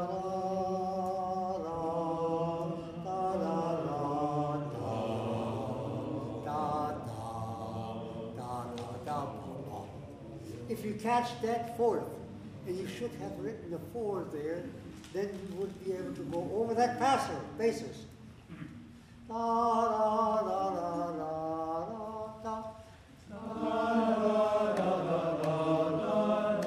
If you catch that fourth, and you should have written the four there, then you would be able to go over that passer, basis. Da, da, da, da, da, da, da, da, da,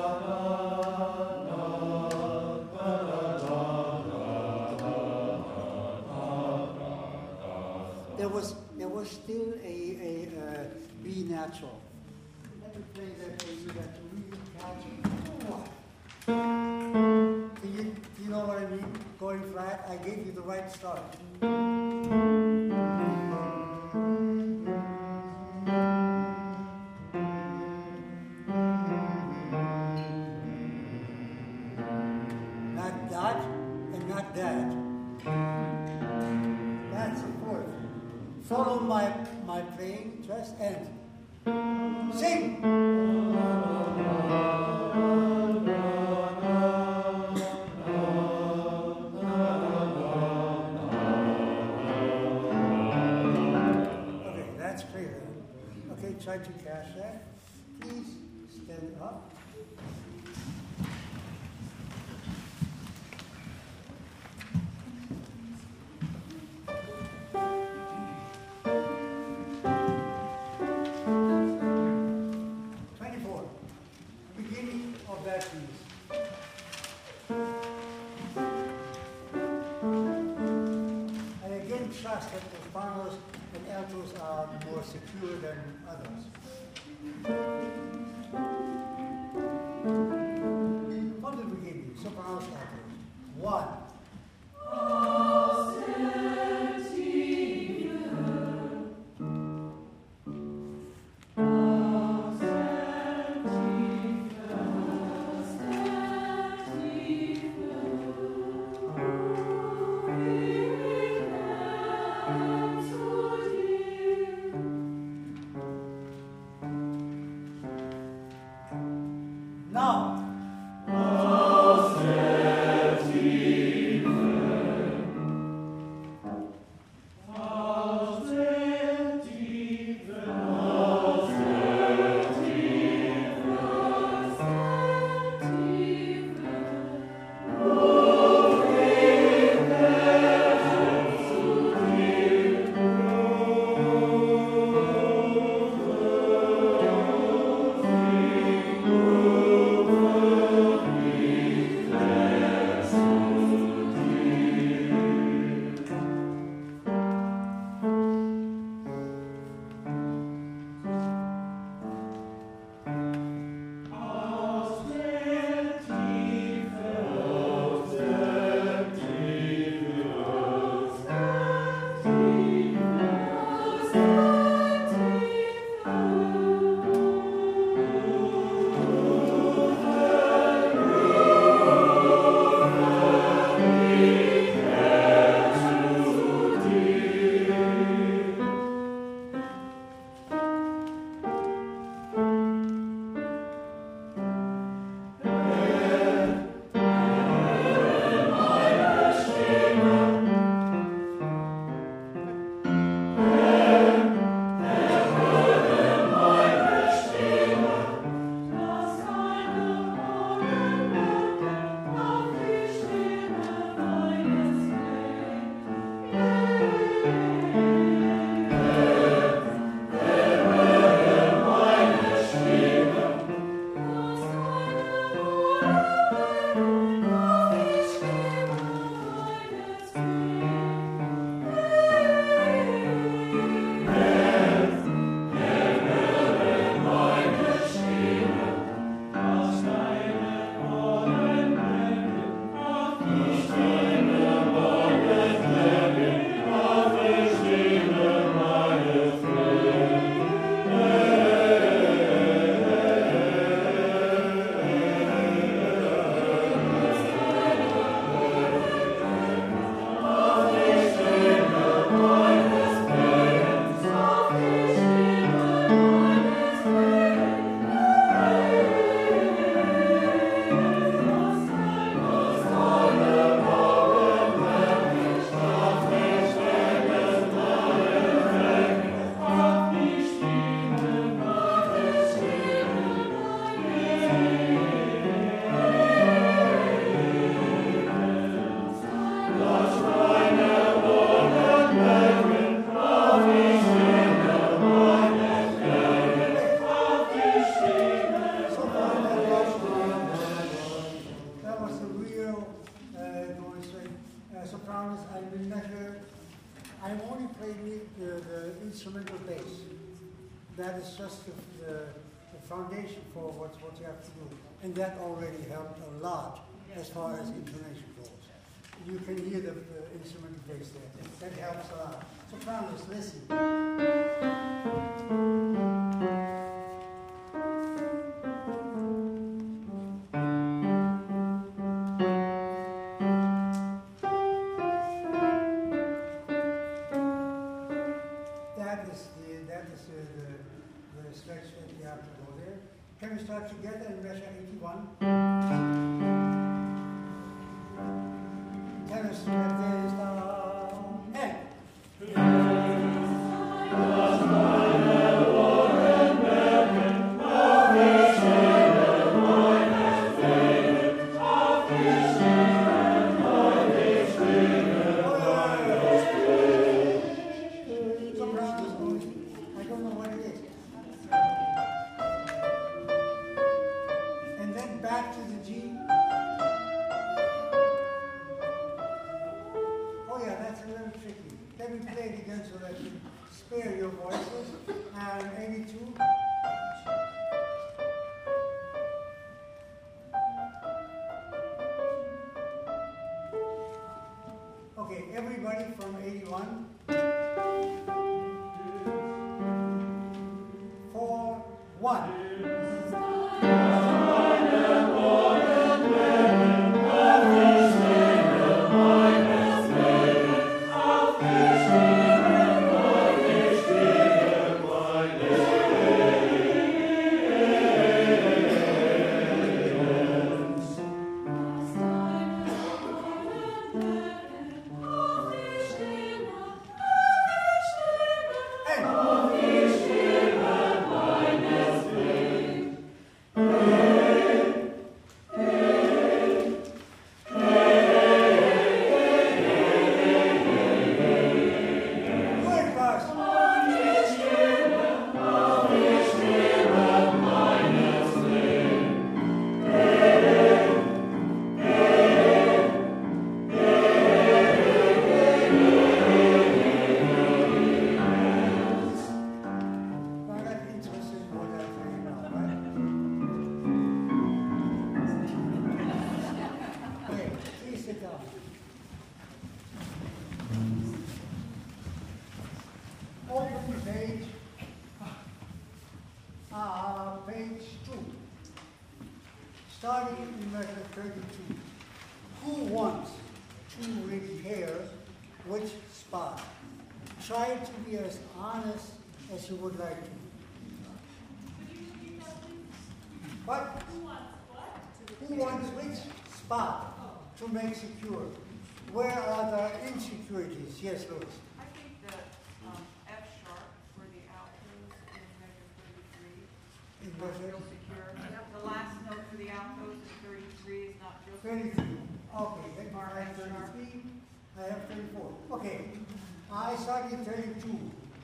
da. There was there was still a, a uh, B natural. Let me play that for you that you really catch it. Do you, do you know what I mean? Going flat, I gave you the right start. Not that and not that. That's the fourth. Follow my, my playing, just and sing. Okay, that's clear. Okay, try to catch that. Please stand up. Twenty-four. Beginning of that piece. And again, trust that the sopranos and altos are more secure than others. From the beginning, sopranos, altos. One. foundation for what, what you have to do. And that already helped a lot as far as intonation goes. You can hear the uh, instrument bass there. That helps a lot. Sopranos, listen. That is the that is the, the, the stretch that you have to go there. Can we start together in measure eighty-one? Tennis left is down and sopranos only. I don't know what it is. And then back to the G. Oh yeah, that's a little tricky. Let me play it again so that you spare your voices. And eighty-two. Okay, everybody from eighty-one. Four, one. Good, boss. Well, that's interesting what I'm saying now, right? Okay, please sit down. Open the page. Uh, page two. Starting in measure thirty-two. Who wants to repair which spot? Try to be as honest as you would like to. What? Who wants which spot to make secure? Where are the insecurities? Yes, Louis. I think the um, F sharp for the altos in measure thirty-three In is not measure real secure. The last note for the altos in thirty-three is not real secure. thirty-three. Okay, then I have thirty-three. I have thirty-four. Okay. I started thirty-two.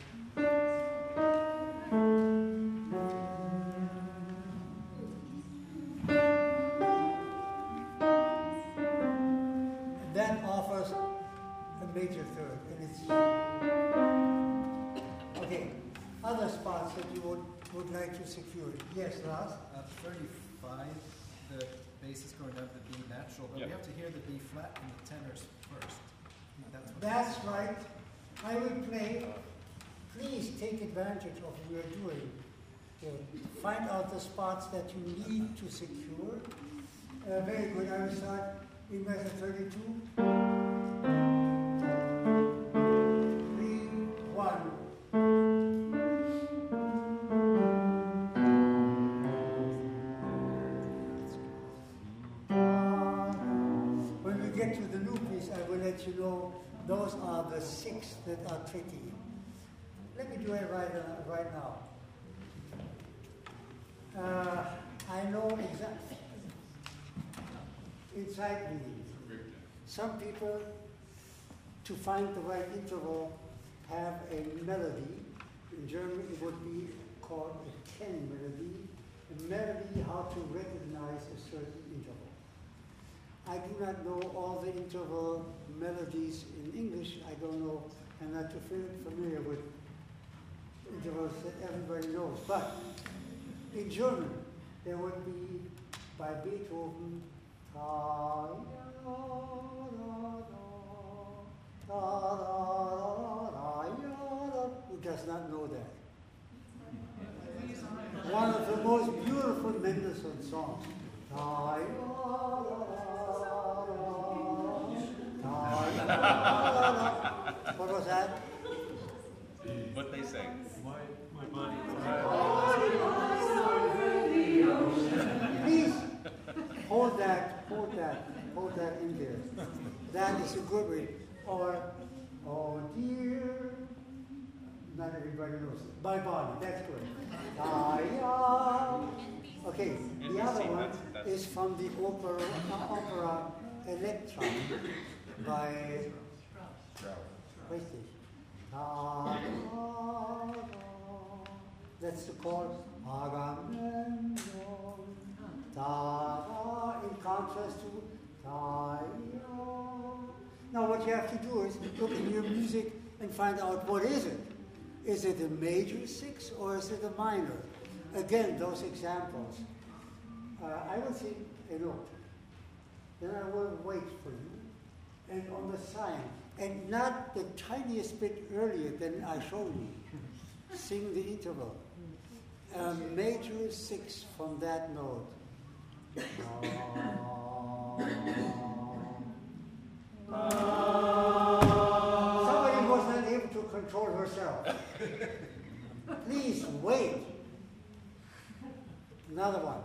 And that offers a major third, and it's okay. Other spots that you would, would like to secure. Yes, Lars? Uh, thirty-five, the bass is going down to the B natural, but Yeah. we have to hear the B flat and the tenors first. That's what That's right. I will play. Please take advantage of what we are doing. Okay. Find out the spots that you need to secure. Uh, very good. I will start in measure thirty-two. Three, one. When we get to the new piece, I will let you know those are the six that are tricky. Let me do it right, uh, right now. Uh, I know exactly. Inside me, some people, to find the right interval, have a melody. In German, it would be called a Ken melody. A melody, how to recognize a certain interval. I do not know all the interval melodies in English. I don't know. I'm not too familiar with intervals that everybody knows. But In German, there would be by Beethoven, ta ya da da, ta da da ya da. Who does not know that? One of the most beautiful Mendelssohn songs. Ta ya da da, ta ya da da. What was that? What they say. My, my body. Please hold that, hold that, hold that in there. That is a good way. Or, oh dear, not everybody knows it. My body, that's good. Ah, yeah. Okay, the other one is from the opera, opera Elektra by Richtig. Ah, that's the chord. Agamemnon. Ta, in contrast to ta. Now what you have to do is look in your music and find out what is it. Is it a major six or is it a minor? Again, those examples. Uh, I will sing a note. Then I will wait for you. And on the sign, and not the tiniest bit earlier than I showed you, sing the interval. A major six from that note. Somebody was not able to control herself. Please wait. Another one.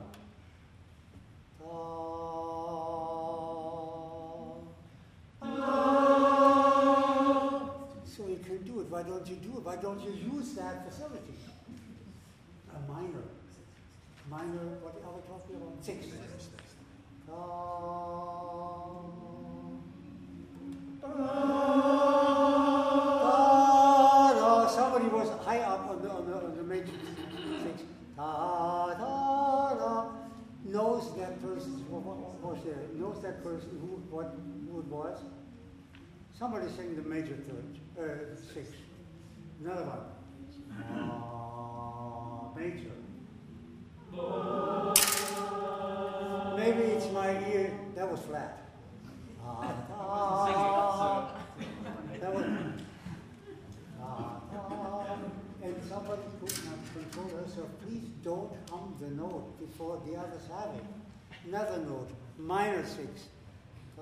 So you can do it. Why don't you do it? Why don't you use that facility? A minor. Minor, what are we talking about? Six. Uh, uh, somebody was high up on the, on the, on the major six. Da, da, da. Knows that person, what, what was there? Knows that person who, what, who it was. Somebody sang the major third, uh, six. Another one. Uh, major. Maybe it's my ear. That was flat. Ah, ah, that was. Ah, ah, and somebody could not control herself. Please don't hum the note before the others have it. Another note, minor six. Ah,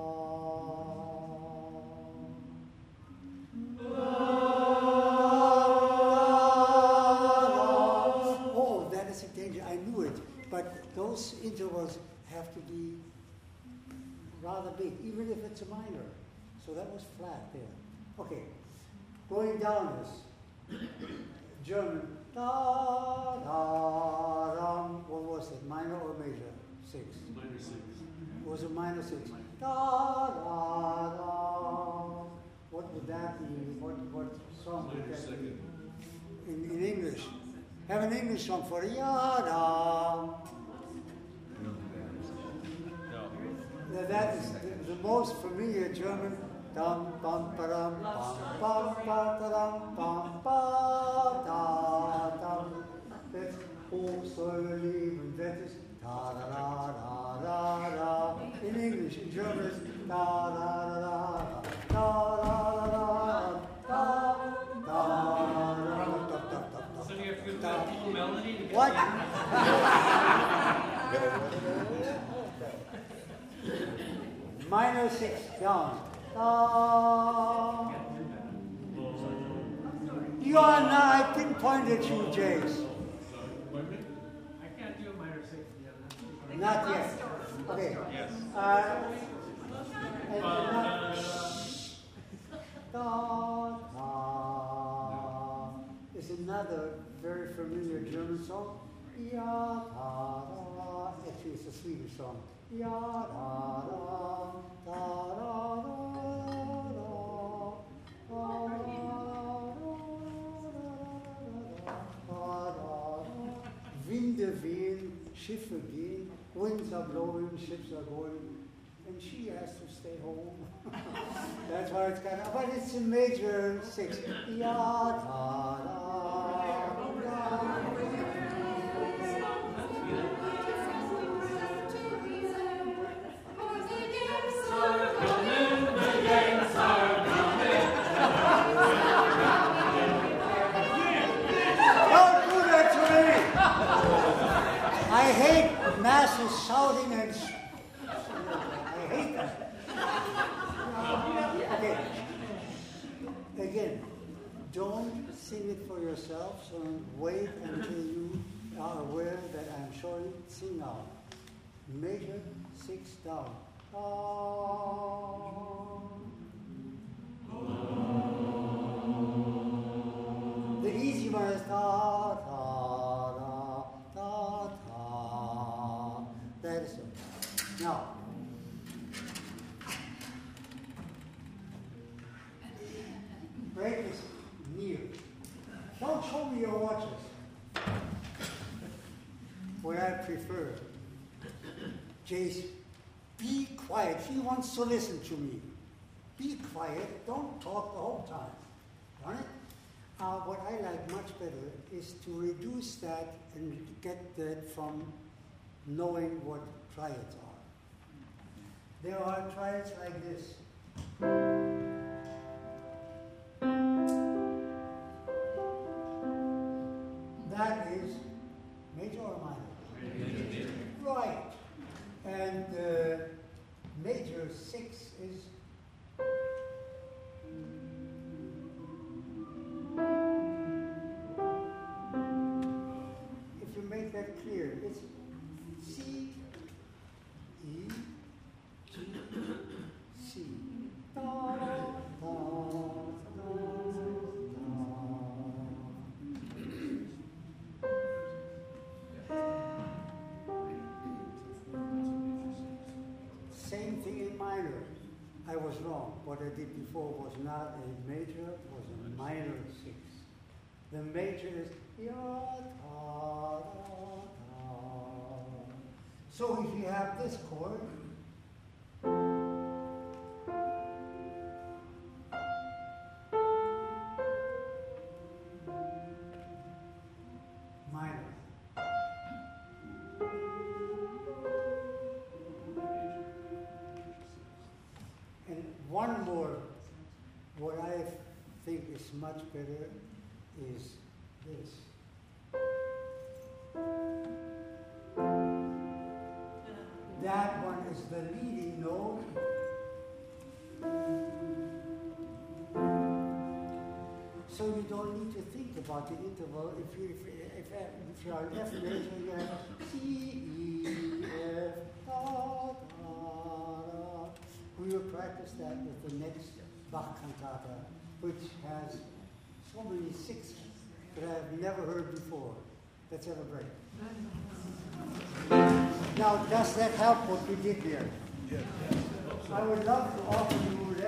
oh, that is a danger. I knew it. But those intervals have to be rather big, even if it's a minor. So that was flat there. Okay. Going down is German. Da, da, dum. What was it? Minor or major? Six. Minor six. It was a minor six. Da, da, da. What would that be? What, what song would that be? In, in English. Have an English song for it. Ya-da. Now that is the, the most familiar German. Dum bum ba dum bum bum ba da dum bum ba da dum. That's hoch soll leben. That is da da da da da da. In English, in German, it's da da da da da da da da da da. So you have to go that whole melody to get What? Minor six down. Uh, you are not, I pinpointed you, Jace. I can't do a minor six yet. Not yet. Okay. Yes. Uh, and not, da, da, is another very familiar German song. Ya, da, da. Actually, it's a Swedish song. Ya, da, da, da, da, da, Winde wehen, Schiffe gehen, winds are blowing, ships are going, and she has to stay home. That's why it's kind of, but it's a major six. Ya, da, da, da. hate masses shouting and. Sh- I hate that. Okay. Again, don't sing it for yourselves and wait until you are aware that I'm showing it. Sing now. Major six down. The easy one is da da da da da. That is it. Now. Break is near. Don't show me your watches. What I prefer. Jace, be quiet. He wants to listen to me. Be quiet. Don't talk the whole time. Got it? Uh, what I like much better is to reduce that and get that from knowing what triads are. There are triads like this. That is major or minor? Major. Right. And uh, major six is if you make that clear, it's C, E, G, C. Da, da, da, da. Same thing in minor. I was wrong. What I did before was not a major, it was a minor six. The major is ya, ta, da, da. So if you have this chord, minor. And one more, what I think is much better is this. That one is the leading note. So you don't need to think about the interval. If you if, if, if you are F major, you have C, E, F, da, da, da. We will practice that with the next Bach cantata, which has so many sixes that I have never heard before. Let's have a break. Now, does that help what we did here? Yes. I would love to offer you